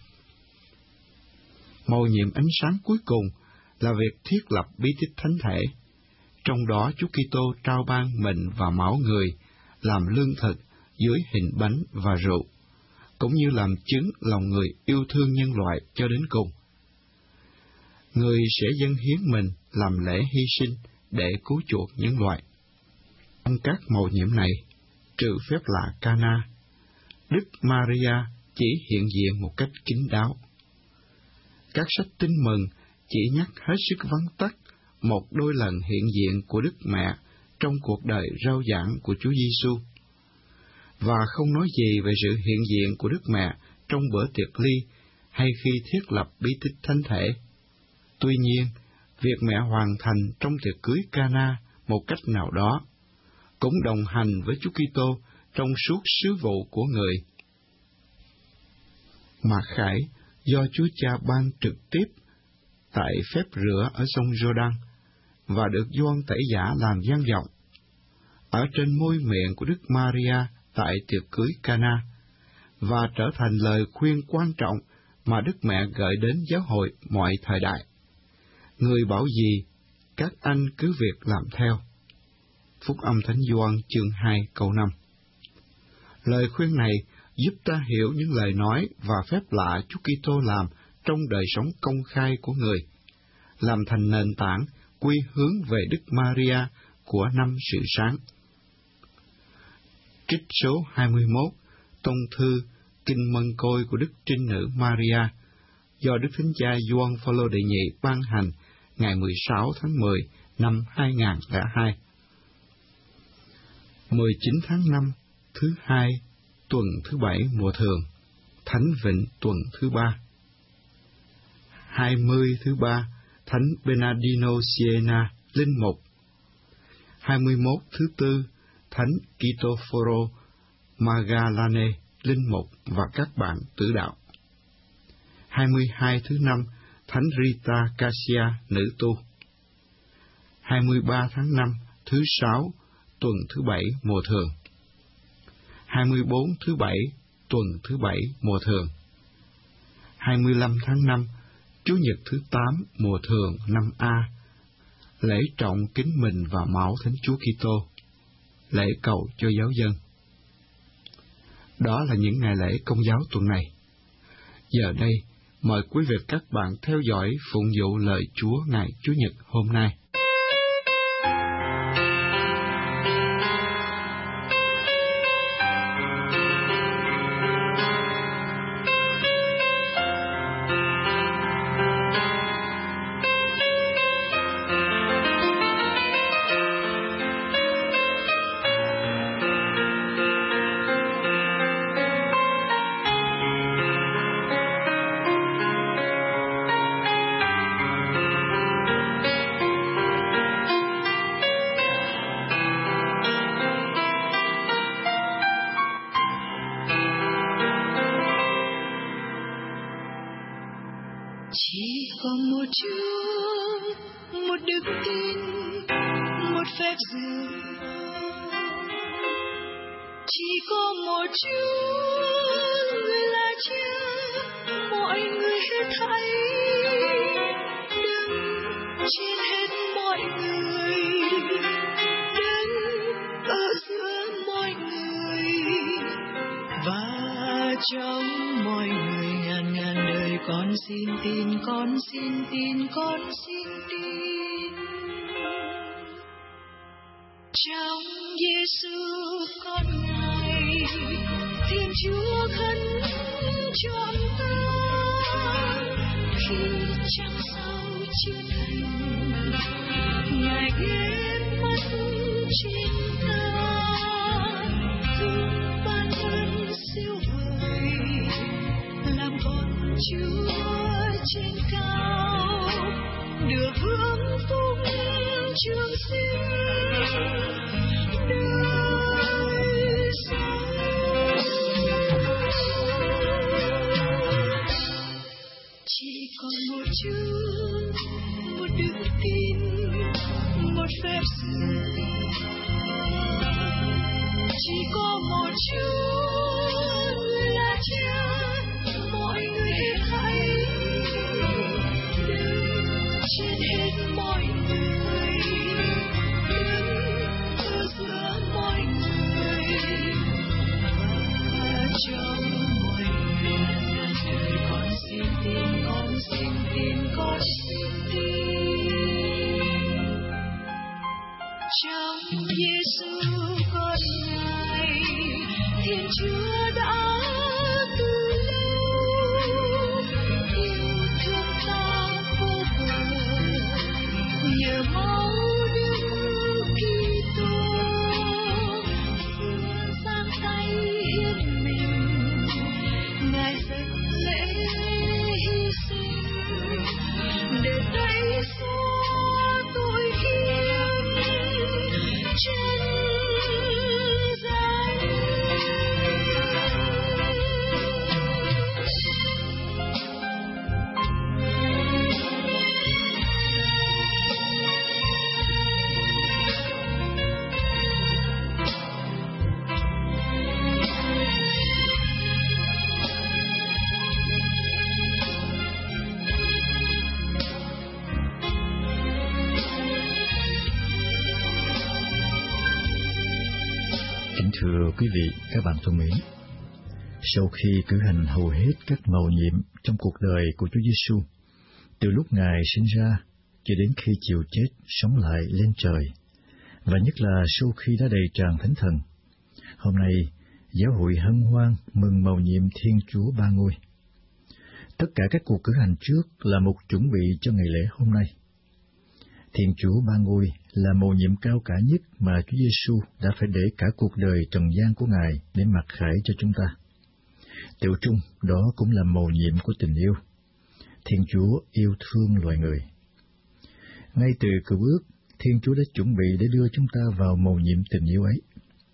[SPEAKER 1] Mầu nhiệm ánh sáng cuối cùng là việc thiết lập bí tích thánh thể. Trong đó Chúa Kitô trao ban mình và máu người làm lương thực dưới hình bánh và rượu, cũng như làm chứng lòng người yêu thương nhân loại cho đến cùng. Người sẽ dâng hiến mình làm lễ hy sinh để cứu chuộc nhân loại. Trong các mầu nhiệm này, trừ phép lạ Cana, Đức Maria chỉ hiện diện một cách kín đáo. Các sách tin mừng chỉ nhắc hết sức vắn tắt một đôi lần hiện diện của Đức Mẹ trong cuộc đời rao giảng của Chúa Giêsu, và không nói gì về sự hiện diện của Đức Mẹ trong bữa tiệc ly hay khi thiết lập bí tích thánh thể. Tuy nhiên, việc mẹ hoàn thành trong tiệc cưới Cana một cách nào đó, cũng đồng hành với Chúa Kitô trong suốt sứ vụ của người. Mặc khải do Chúa Cha ban trực tiếp tại phép rửa ở sông Giô-đăng và được Gioan Tẩy Giả làm vang vọng ở trên môi miệng của Đức Maria tại tiệc cưới Cana, và trở thành lời khuyên quan trọng mà Đức Mẹ gợi đến giáo hội mọi thời đại. Người bảo gì, các anh cứ việc làm theo. Phúc âm Thánh Gioan chương hai câu năm. Lời khuyên này giúp ta hiểu những lời nói và phép lạ Chúa Kitô làm trong đời sống công khai của người, làm thành nền tảng quy hướng về Đức Maria của năm sự sáng. Trích số hai mươi mốt, tông thư Kinh Mân Côi của Đức Trinh Nữ Maria, do Đức Thánh Cha Gioan Phaolô đệ nhị ban hành ngày mười sáu tháng mười năm hai nghìn lẻ hai. mười chín tháng năm, thứ hai, tuần thứ bảy mùa thường, Thánh Vịnh tuần thứ ba. hai mươi thứ ba, Thánh Bernardino Siena, linh mục. hai mươi mốt thứ tư, Thánh Kitoforo Magallane, linh mục và các bạn tử đạo. hai mươi hai thứ năm, Thánh Rita Cassia, nữ tu. hai mươi ba tháng năm, thứ sáu, tuần thứ bảy mùa thường. hai mươi bốn thứ bảy, tuần thứ bảy mùa thường. hai mươi lăm tháng năm, Chủ nhật thứ tám mùa thường năm A, lễ trọng kính mình và máu Thánh Chúa Kitô, lễ cầu cho giáo dân. Đó là những ngày lễ công giáo tuần này. Giờ đây, mời quý vị các bạn theo dõi phụng vụ lời Chúa ngày Chủ nhật hôm nay.
[SPEAKER 5] Chỉ có một Chúa, một đức tin, một phép dường. Chỉ có một Chúa, người là Cha, mọi người hết thảy. Đứng trên hết mọi người, đứng ở giữa mọi người, và trong mọi người ngàn ngàn đời. Con xin tin, con xin tin, con xin tin. Trong Giêsu con Ngài, Thiên Chúa khấn cho ta. Khi trăng sao chiếu thành, Ngài ghé mắt trên ta. Thương ban ơn siêu vời, làm con Chúa trên cao, được hưởng phúc trường sinh đời sống. Chỉ còn một Chúa, một đức tin, một phép dường. Chỉ có một Chúa, người là Cha, mọi người hết thảy. Đứng trên hết mọi người, đứng ở giữa mọi người, và trong mọi người ngàn đời. Con xin tin, con xin tin, con xin tin. Trong Giêsu con Ngài, Thiên Chúa đã từ lâu yêu thương ta vô bờ. Nhờ máu Đức Kitô, vừa giang tay hiến mình, Ngài dâng lễ hy sinh để thấy sống.
[SPEAKER 2] Thưa quý vị, các bạn thân mến, sau khi cử hành hầu hết các mầu nhiệm trong cuộc đời của Chúa Giêsu, từ lúc Ngài sinh ra cho đến khi chịu chết sống lại lên trời, và nhất là sau khi đã đầy tràn Thánh Thần, hôm nay giáo hội hân hoan mừng mầu nhiệm Thiên Chúa Ba Ngôi. Tất cả các cuộc cử hành trước là một chuẩn bị cho ngày lễ hôm nay. Thiên Chúa Ba Ngôi là mầu nhiệm cao cả nhất mà Chúa Giêsu đã phải để cả cuộc đời trần gian của Ngài để mặc khải cho chúng ta. Tiểu trung, đó cũng là mầu nhiệm của tình yêu. Thiên Chúa yêu thương loài người. Ngay từ cựu ước, Thiên Chúa đã chuẩn bị để đưa chúng ta vào mầu nhiệm tình yêu ấy.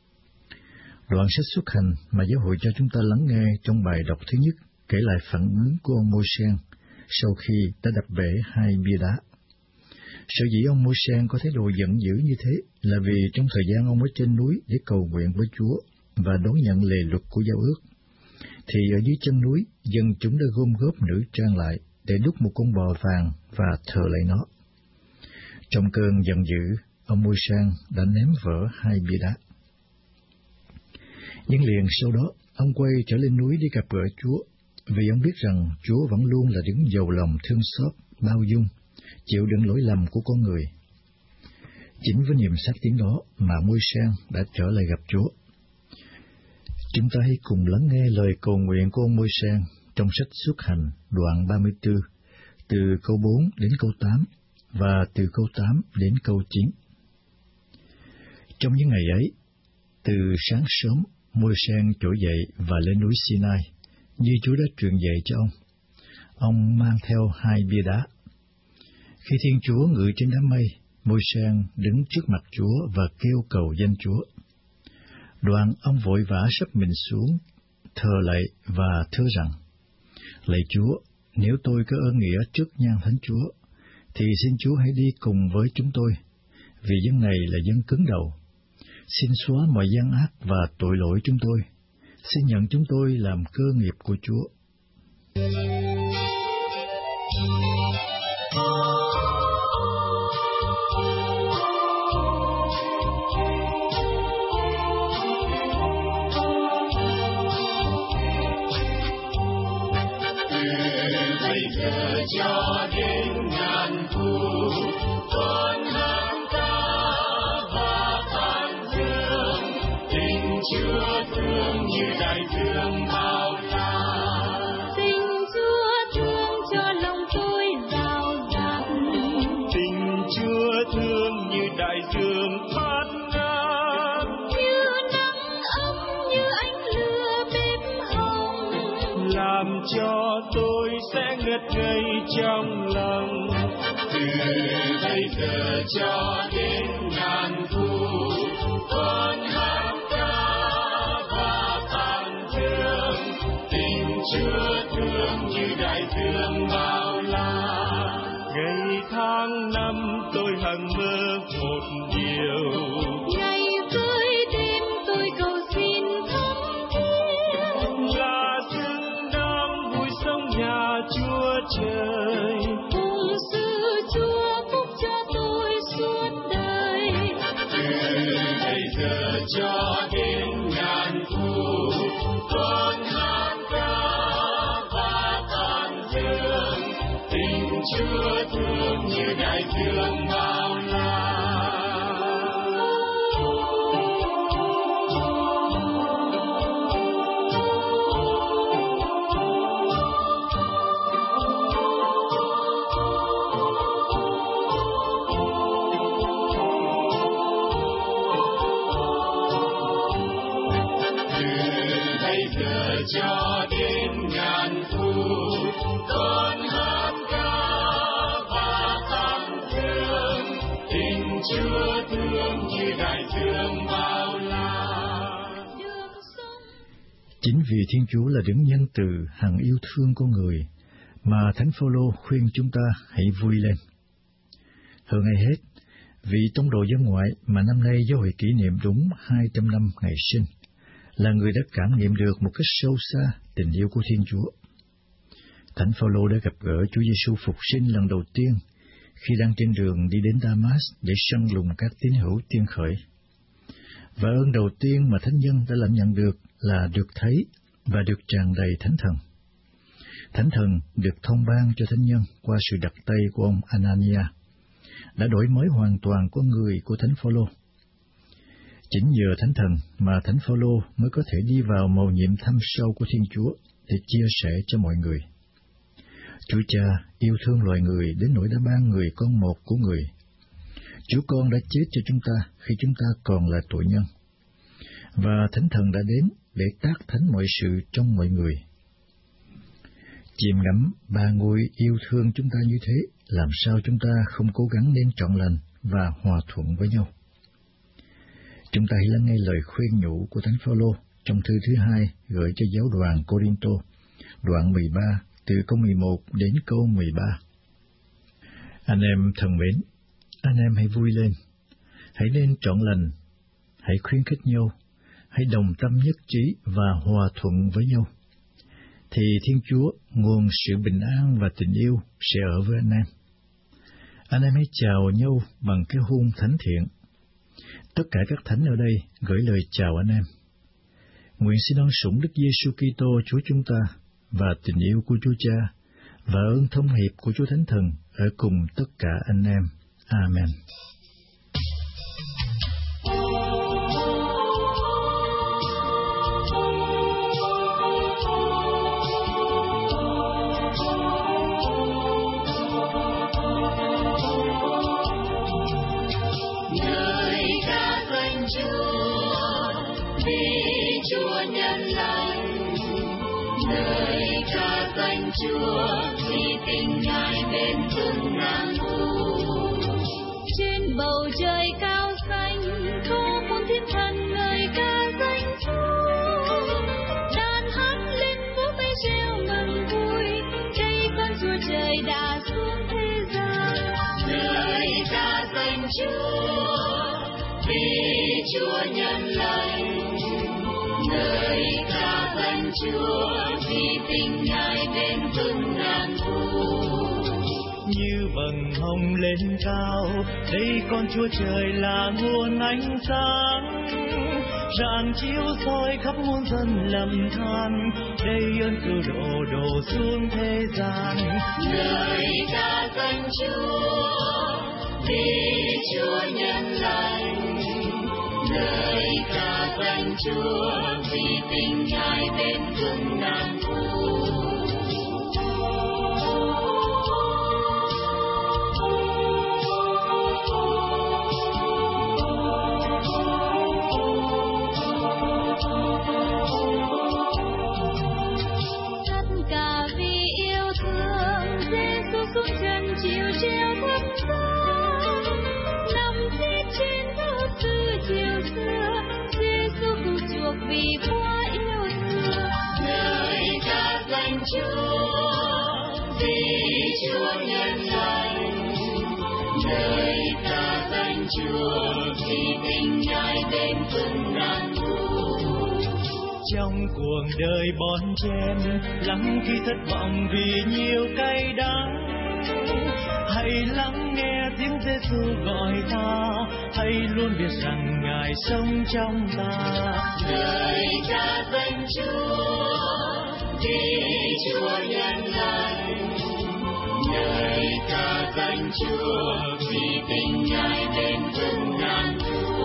[SPEAKER 2] Đoạn sách Xuất Hành mà giáo hội cho chúng ta lắng nghe trong bài đọc thứ nhất kể lại phản ứng của ông Môi-se sau khi đã đập bể hai bia đá. Sở dĩ ông Môi-se có thái độ giận dữ như thế là vì trong thời gian ông ở trên núi để cầu nguyện với Chúa và đón nhận lề luật của giao ước, thì ở dưới chân núi, dân chúng đã gom góp nữ trang lại để đúc một con bò vàng và thờ lạy nó. Trong cơn giận dữ, ông Môi-se đã ném vỡ hai bia đá. Nhưng liền sau đó, ông quay trở lên núi đi gặp gỡ Chúa, vì ông biết rằng Chúa vẫn luôn là đấng giàu lòng thương xót, bao dung, chịu đựng lỗi lầm của con người. Chính với niềm xác tín đó mà Môi-se đã trở lại gặp Chúa. Chúng ta hãy cùng lắng nghe lời cầu nguyện của ông Môi-se trong sách Xuất Hành đoạn ba mươi tư, từ câu bốn đến câu tám và từ câu tám đến câu chín. Trong những ngày ấy, từ sáng sớm, Môi-se trỗi dậy và lên núi Sinai, như Chúa đã truyền dạy cho ông. Ông mang theo hai bia đá. Khi Thiên Chúa ngự trên đám mây, Môi-se đứng trước mặt Chúa và kêu cầu danh Chúa. Đoạn ông vội vã sấp mình xuống, thờ lạy và thưa rằng: Lạy Chúa, nếu tôi có ơn nghĩa trước nhan Thánh Chúa, thì xin Chúa hãy đi cùng với chúng tôi, vì dân này là dân cứng đầu. Xin xóa mọi gian ác và tội lỗi chúng tôi. Xin nhận chúng tôi làm cơ nghiệp của Chúa.
[SPEAKER 5] Cho đến ngàn thu, con hát ca và tán dương, tình Chúa thương như đại dương bao la. Tình Chúa thương cho lòng tôi rào rạt, tình Chúa thương như đại dương bát ngát, như nắng ấm như ánh lửa bếp hồng, làm cho tôi sẽ ngất ngây trong lòng. Từ bây giờ cho đến ngàn thu, con hát ca và tán dương, tình Chúa thương như đại dương bao la. Ngày tháng năm tôi hằng mơ một điều, ngày với đêm tôi cầu xin thắm thiết, là xứng đáng vui sống nhà Chúa trời, cùng sự Chúa phúc cho tôi suốt đời. Từ bây giờ cho đến ngàn thu, con hát ca và tán dương, tình Chúa thương như đại dương bao la. Cho đến ngàn thu, con hát ca và tán dương, tình Chúa thương như đại dương bao la.
[SPEAKER 2] Chính vì Thiên Chúa là đấng nhân từ, hằng yêu thương con người, mà Thánh Phaolô khuyên chúng ta hãy vui lên. Hơn ai hết, vì tông đồ dân ngoại mà năm nay giáo hội kỷ niệm đúng hai trăm năm ngày sinh, là người đã cảm nghiệm được một cách sâu xa tình yêu của Thiên Chúa. Thánh Phaolô đã gặp gỡ Chúa Giêsu phục sinh lần đầu tiên khi đang trên đường đi đến Damas để săn lùng các tín hữu tiên khởi. Và ơn đầu tiên mà thánh nhân đã lãnh nhận được là được thấy và được tràn đầy Thánh Thần. Thánh Thần được thông ban cho thánh nhân qua sự đặt tay của ông Anania, đã đổi mới hoàn toàn con người của Thánh Phaolô. Chính nhờ Thánh Thần mà Thánh Phaolô mới có thể đi vào mầu nhiệm thâm sâu của Thiên Chúa để chia sẻ cho mọi người. Chúa Cha yêu thương loài người đến nỗi đã ban người con một của người. Chúa Con đã chết cho chúng ta khi chúng ta còn là tội nhân. Và Thánh Thần đã đến để tác thánh mọi sự trong mọi người. Chiêm ngắm ba ngôi yêu thương chúng ta như thế, làm sao chúng ta không cố gắng nên trọn lành và hòa thuận với nhau. Chúng ta hãy lắng nghe lời khuyên nhủ của Thánh Phaolô trong thư thứ hai gửi cho giáo đoàn Cô-rinh-tô, đoạn mười ba, từ câu mười một đến câu mười ba. Anh em thân mến, anh em hãy vui lên, hãy nên trọn lành, hãy khuyến khích nhau, hãy đồng tâm nhất trí và hòa thuận với nhau. Thì Thiên Chúa, nguồn sự bình an và tình yêu sẽ ở với anh em. Anh em hãy chào nhau bằng cái hôn thánh thiện. Tất cả các thánh ở đây gửi lời chào anh em. Nguyện xin ơn sủng Đức Giêsu Kitô Chúa chúng ta và tình yêu của Chúa Cha và ơn thông hiệp của Chúa Thánh Thần ở cùng tất cả anh em. Amen.
[SPEAKER 5] Chúa vì tình Ngài bền vững ngang vu. Trên bầu trời cao xanh, thu muôn thiên thần ngợi ca danh Chúa. Đàn hát lên múa bay reo mừng vui, đây con Chúa trời đã xuống thế gian. Ngợi ca danh Chúa vì Chúa nhân lành. Ngợi ca danh Chúa vì tình Ngài bền vững ngàn thu.
[SPEAKER 6] Như vầng hồng lên cao, đây con Chúa trời là nguồn ánh sáng, rạng chiếu soi khắp muôn dân lầm than, đây ơn cứu độ đổ xuống thế gian.
[SPEAKER 5] Ngợi ca danh Chúa vì Chúa nhân lành. Ngợi ca danh Chúa vì tình Ngài bền vững ngàn thu. Tất cả vì yêu thương, Giêsu xuống trần chịu treo thập giá, nằm chết trên thớt tư chiều xưa. Giêsu cứu chuộc vì quá yêu thương. Ngợi ca danh Chúa vì Chúa nhân lành. Ngợi ca danh Chúa vì tình Ngài bền vững ngàn thu.
[SPEAKER 6] Trong cuộc đời bon chen, lắm khi thất vọng vì nhiều cay đắng, hãy lắng nghe tiếng Giêsu gọi ta, hãy luôn biết rằng Ngài sống trong ta.
[SPEAKER 5] Ngợi ca danh Chúa vì Chúa nhân lành. Ngợi ca danh Chúa vì tình Ngài bền vững ngàn thu.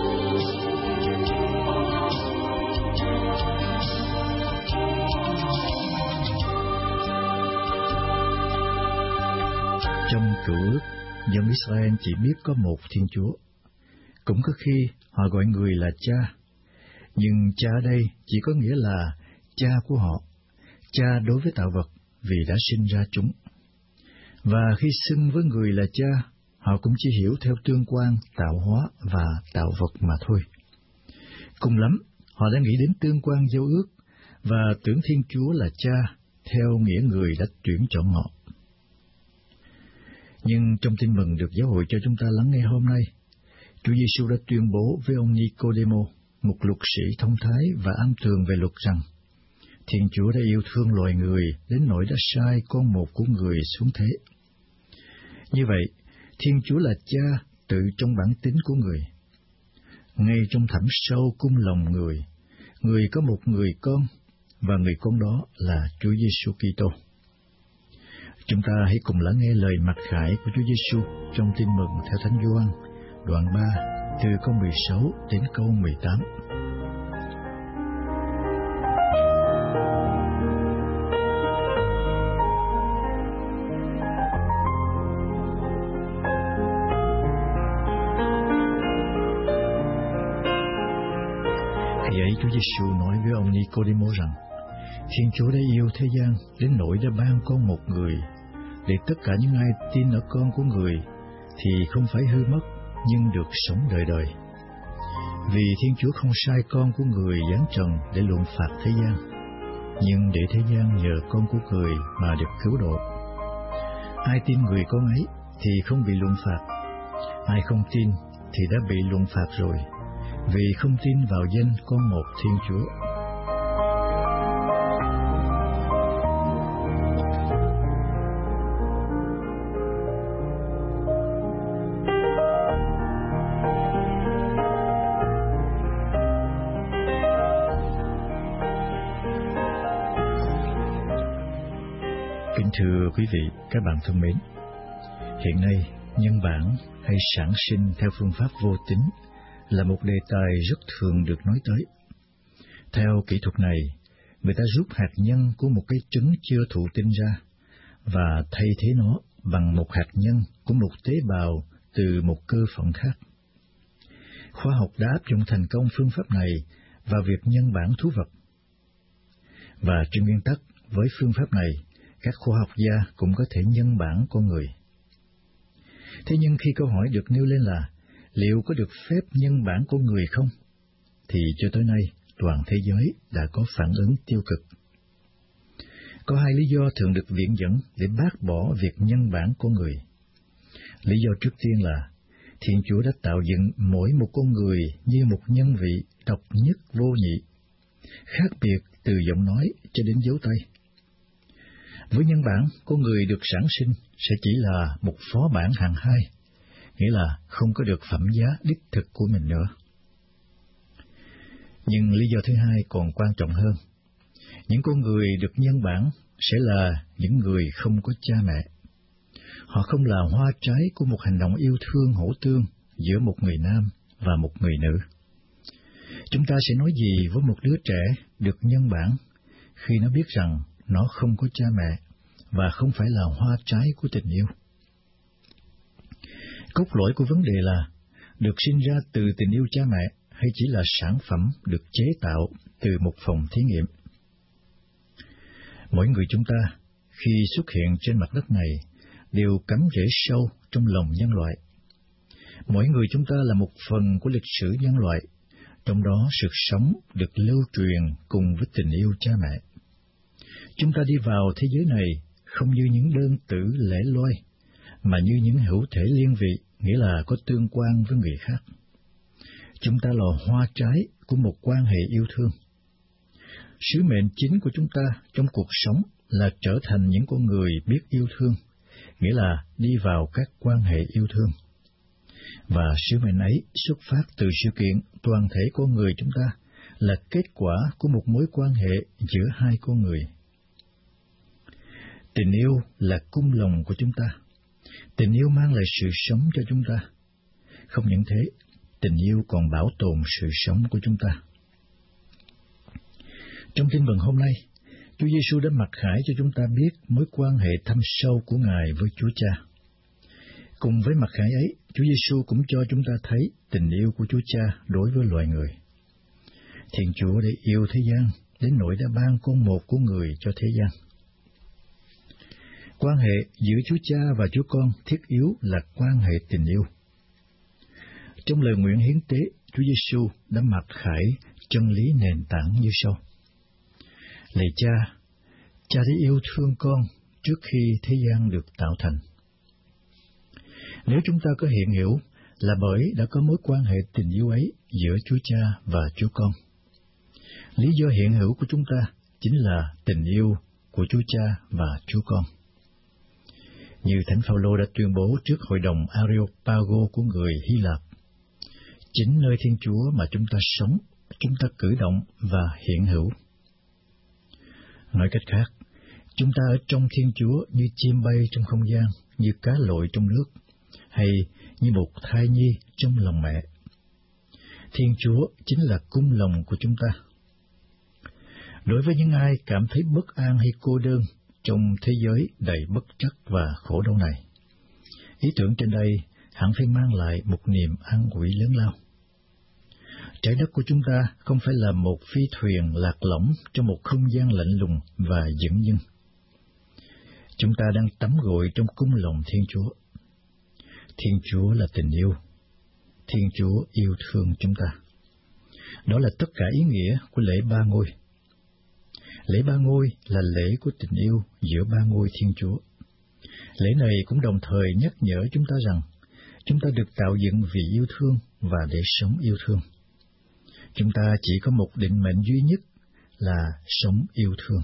[SPEAKER 2] Trong Cựu Ước, dân Israel chỉ biết có một Thiên Chúa. Cũng có khi họ gọi người là Cha, nhưng Cha ở đây chỉ có nghĩa là Cha của họ, Cha đối với tạo vật vì đã sinh ra chúng. Và khi xưng với người là Cha, họ cũng chỉ hiểu theo tương quan, tạo hóa và tạo vật mà thôi. Cùng lắm, họ đã nghĩ đến tương quan giao ước và tưởng Thiên Chúa là Cha theo nghĩa người đã tuyển chọn họ. Nhưng trong tin mừng được giáo hội cho chúng ta lắng nghe hôm nay, Chúa Giêsu đã tuyên bố với ông Nicodemo, một luật sĩ thông thái và am tường về luật rằng, Thiên Chúa đã yêu thương loài người đến nỗi đã sai con một của người xuống thế. Như vậy, Thiên Chúa là Cha tự trong bản tính của người. ngay trong thẳm sâu cung lòng người, người có một người con, và người con đó là Chúa Giêsu Kitô. Chúng ta hãy cùng lắng nghe lời mặc khải của Chúa Giêsu trong Tin mừng theo Thánh Gioan, đoạn ba, từ câu mười sáu đến câu mười tám. Khi ấy Chúa Giêsu nói với ông Nicodemo rằng: Thiên Chúa đã yêu thế gian đến nỗi đã ban con một người, để tất cả những ai tin ở con của người thì không phải hư mất, nhưng được sống đời đời. Vì Thiên Chúa không sai con của người giáng trần để luận phạt thế gian, nhưng để thế gian nhờ con của người mà được cứu độ. Ai tin người con ấy thì không bị luận phạt, ai không tin thì đã bị luận phạt rồi, vì không tin vào danh con một Thiên Chúa. Kính thưa quý vị, các bạn thân mến, hiện nay nhân bản hay sản sinh theo phương pháp vô tính là một đề tài rất thường được nói tới. Theo kỹ thuật này, người ta rút hạt nhân của một cái trứng chưa thụ tinh ra và thay thế nó bằng một hạt nhân của một tế bào từ một cơ phận khác. Khoa học đã áp dụng thành công phương pháp này vào việc nhân bản thú vật. Và trên nguyên tắc, với phương pháp này, các khoa học gia cũng có thể nhân bản con người. Thế nhưng khi câu hỏi được nêu lên là liệu có được phép nhân bản con người không, thì cho tới nay toàn thế giới đã có phản ứng tiêu cực. Có hai lý do thường được viện dẫn để bác bỏ việc nhân bản con người. Lý do trước tiên là Thiên Chúa đã tạo dựng mỗi một con người như một nhân vị độc nhất vô nhị, khác biệt từ giọng nói cho đến dấu tay. Với nhân bản, con người được sản sinh sẽ chỉ là một phó bản hạng hai, nghĩa là không có được phẩm giá đích thực của mình nữa. Nhưng lý do thứ hai còn quan trọng hơn. Những con người được nhân bản sẽ là những người không có cha mẹ. Họ không là hoa trái của một hành động yêu thương hỗ tương giữa một người nam và một người nữ. Chúng ta sẽ nói gì với một đứa trẻ được nhân bản khi nó biết rằng nó không có cha mẹ và không phải là hoa trái của tình yêu? Cốt lõi của vấn đề là được sinh ra từ tình yêu cha mẹ hay chỉ là sản phẩm được chế tạo từ một phòng thí nghiệm. Mỗi người chúng ta, khi xuất hiện trên mặt đất này, đều cắm rễ sâu trong lòng nhân loại. Mỗi người chúng ta là một phần của lịch sử nhân loại, trong đó sự sống được lưu truyền cùng với tình yêu cha mẹ. Chúng ta đi vào thế giới này không như những đơn tử lẻ loi, mà như những hữu thể liên vị, nghĩa là có tương quan với người khác. Chúng ta là hoa trái của một quan hệ yêu thương. Sứ mệnh chính của chúng ta trong cuộc sống là trở thành những con người biết yêu thương, nghĩa là đi vào các quan hệ yêu thương. Và sứ mệnh ấy xuất phát từ sự kiện toàn thể con người chúng ta là kết quả của một mối quan hệ giữa hai con người. Tình yêu là cung lòng của chúng ta. Tình yêu mang lại sự sống cho chúng ta. Không những thế, tình yêu còn bảo tồn sự sống của chúng ta. Trong tin mừng hôm nay, Chúa Giêsu đã mặc khải cho chúng ta biết mối quan hệ thâm sâu của Ngài với Chúa Cha. Cùng với mặc khải ấy, Chúa Giêsu cũng cho chúng ta thấy tình yêu của Chúa Cha đối với loài người. Thiên Chúa đã yêu thế gian đến nỗi đã ban con một của người cho thế gian. Quan hệ giữa Chúa Cha và Chúa Con thiết yếu là quan hệ tình yêu. Trong lời nguyện hiến tế, Chúa Giêsu đã mặc khải chân lý nền tảng như sau: Lạy Cha, Cha đã yêu thương con trước khi thế gian được tạo thành. Nếu chúng ta có hiện hữu là bởi đã có mối quan hệ tình yêu ấy giữa Chúa Cha và Chúa Con. Lý do hiện hữu của chúng ta chính là tình yêu của Chúa Cha và Chúa Con. Như Thánh Phaolô đã tuyên bố trước hội đồng Areopago của người Hy Lạp, Chính nơi Thiên Chúa mà chúng ta sống, chúng ta cử động và hiện hữu. Nói cách khác, chúng ta ở trong Thiên Chúa như chim bay trong không gian, như cá lội trong nước, hay như một thai nhi trong lòng mẹ. Thiên Chúa chính là cung lòng của chúng ta. Đối với những ai cảm thấy bất an hay cô đơn trong thế giới đầy bất trắc và khổ đau này, ý tưởng trên đây hẳn phải mang lại một niềm an ủi lớn lao. Trái đất của chúng ta không phải là một phi thuyền lạc lõng trong một không gian lạnh lùng và dửng dưng. Chúng ta đang tắm gội trong cung lòng Thiên Chúa. Thiên Chúa là tình yêu. Thiên Chúa yêu thương chúng ta. Đó là tất cả ý nghĩa của lễ ba ngôi. Lễ ba ngôi là lễ của tình yêu giữa ba ngôi Thiên Chúa. Lễ này cũng đồng thời nhắc nhở chúng ta rằng chúng ta được tạo dựng vì yêu thương và để sống yêu thương. Chúng ta chỉ có một định mệnh duy nhất là sống yêu thương.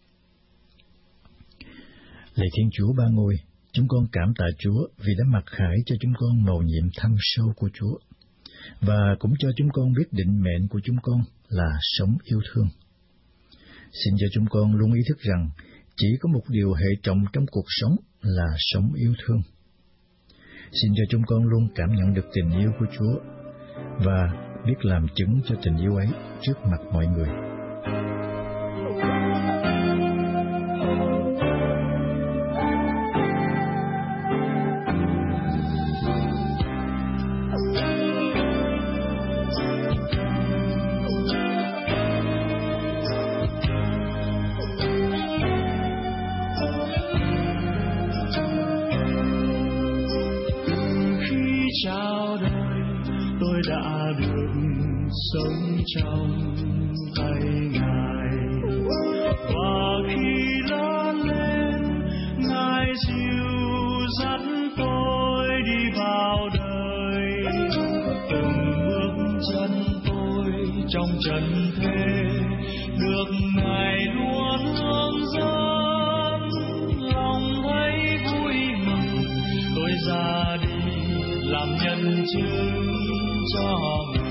[SPEAKER 2] Lạy Thiên Chúa ba ngôi, chúng con cảm tạ Chúa vì đã mặc khải cho chúng con mầu nhiệm thâm sâu của Chúa, và cũng cho chúng con biết định mệnh của chúng con là sống yêu thương. Xin cho chúng con luôn ý thức rằng chỉ có một điều hệ trọng trong cuộc sống là sống yêu thương. Xin cho chúng con luôn cảm nhận được tình yêu của Chúa và biết làm chứng cho tình yêu ấy trước mặt mọi người.
[SPEAKER 6] Sống trong tay Ngài, và khi lớn lên, Ngài dìu dắt tôi đi vào đời. Từng bước chân tôi trong trần thế, được Ngài luôn hướng dẫn. Lòng thấy vui mừng, tôi ra đi làm nhân chứng cho Ngài.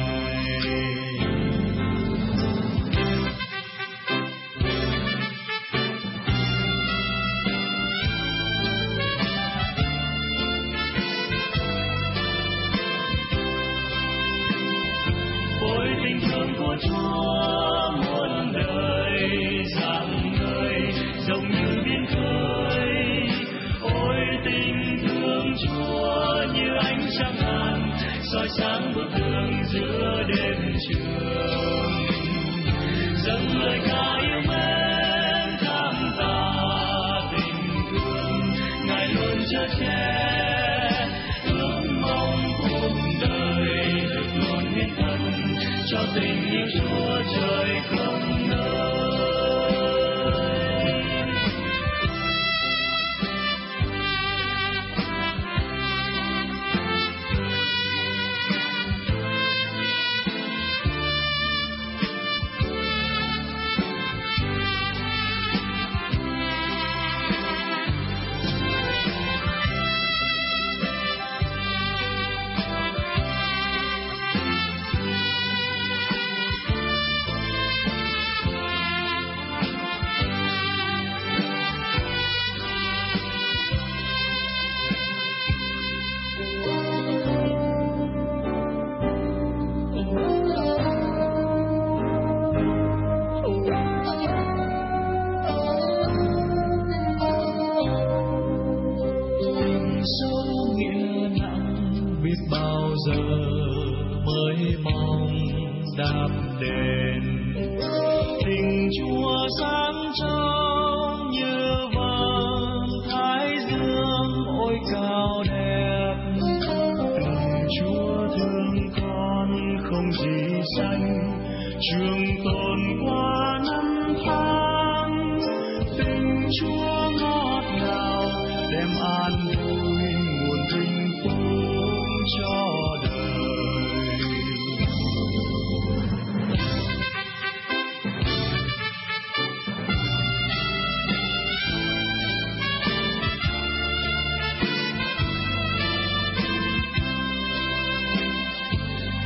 [SPEAKER 6] Của Chúa muôn đời rạng ngời giống như biển khơi. Ôi tình thương Chúa như ánh sáng ngàn soi sáng bước đường giữa đêm trường. Dâng lời ca yêu mến cảm tạ tình thương Ngài luôn chở che. Ước mong cuộc đời được luôn hiến thân cho tình yêu Chúa trời không nơi.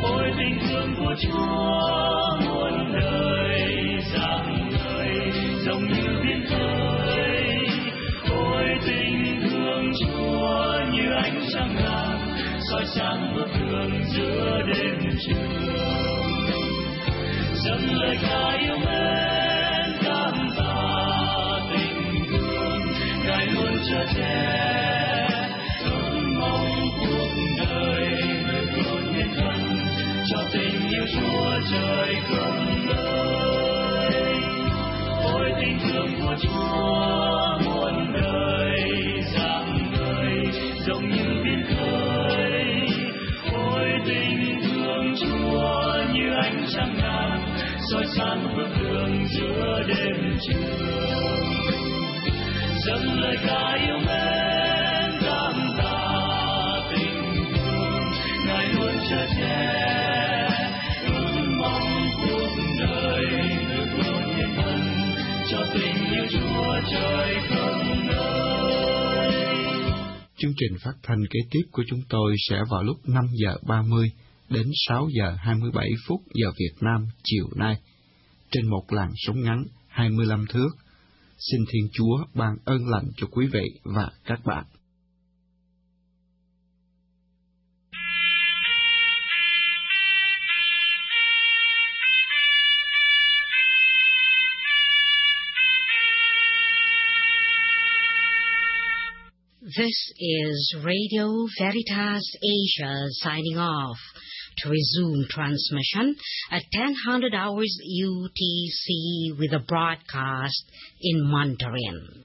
[SPEAKER 6] ôi tình thương của Chúa muôn đời rạng ngời giống như biển khơi, ôi tình thương Chúa như ánh trăng vàng soi sáng bước đường giữa đêm trường, dâng lời ca yêu mến cảm tạ tình thương Ngài luôn chở che, ước mong cuộc đời người luôn yên thân cho tình yêu Chúa trời không nơi, ôi tình thương của Chúa muôn đời rạng ngời giống như biển khơi, ôi tình thương Chúa như ánh trăng vàng soi sáng bước đường giữa đêm trường, dâng lời ca yêu mến cảm tạ tình thương Ngài luôn chở che, ước mong cuộc đời được luôn yên thân cho tình yêu Chúa trời không nơi.
[SPEAKER 1] Chương trình phát thanh kế tiếp của chúng tôi sẽ vào lúc năm giờ ba mươi đến sáu giờ hai mươi bảy phút giờ Việt Nam chiều nay, trên một làn sóng ngắn hai mươi lăm thước. Xin Thiên Chúa ban ơn lành cho quý vị và các bạn.
[SPEAKER 7] This is Radio Veritas Asia signing off. To resume transmission at ten hundred hours U T C with a broadcast in Mandarin.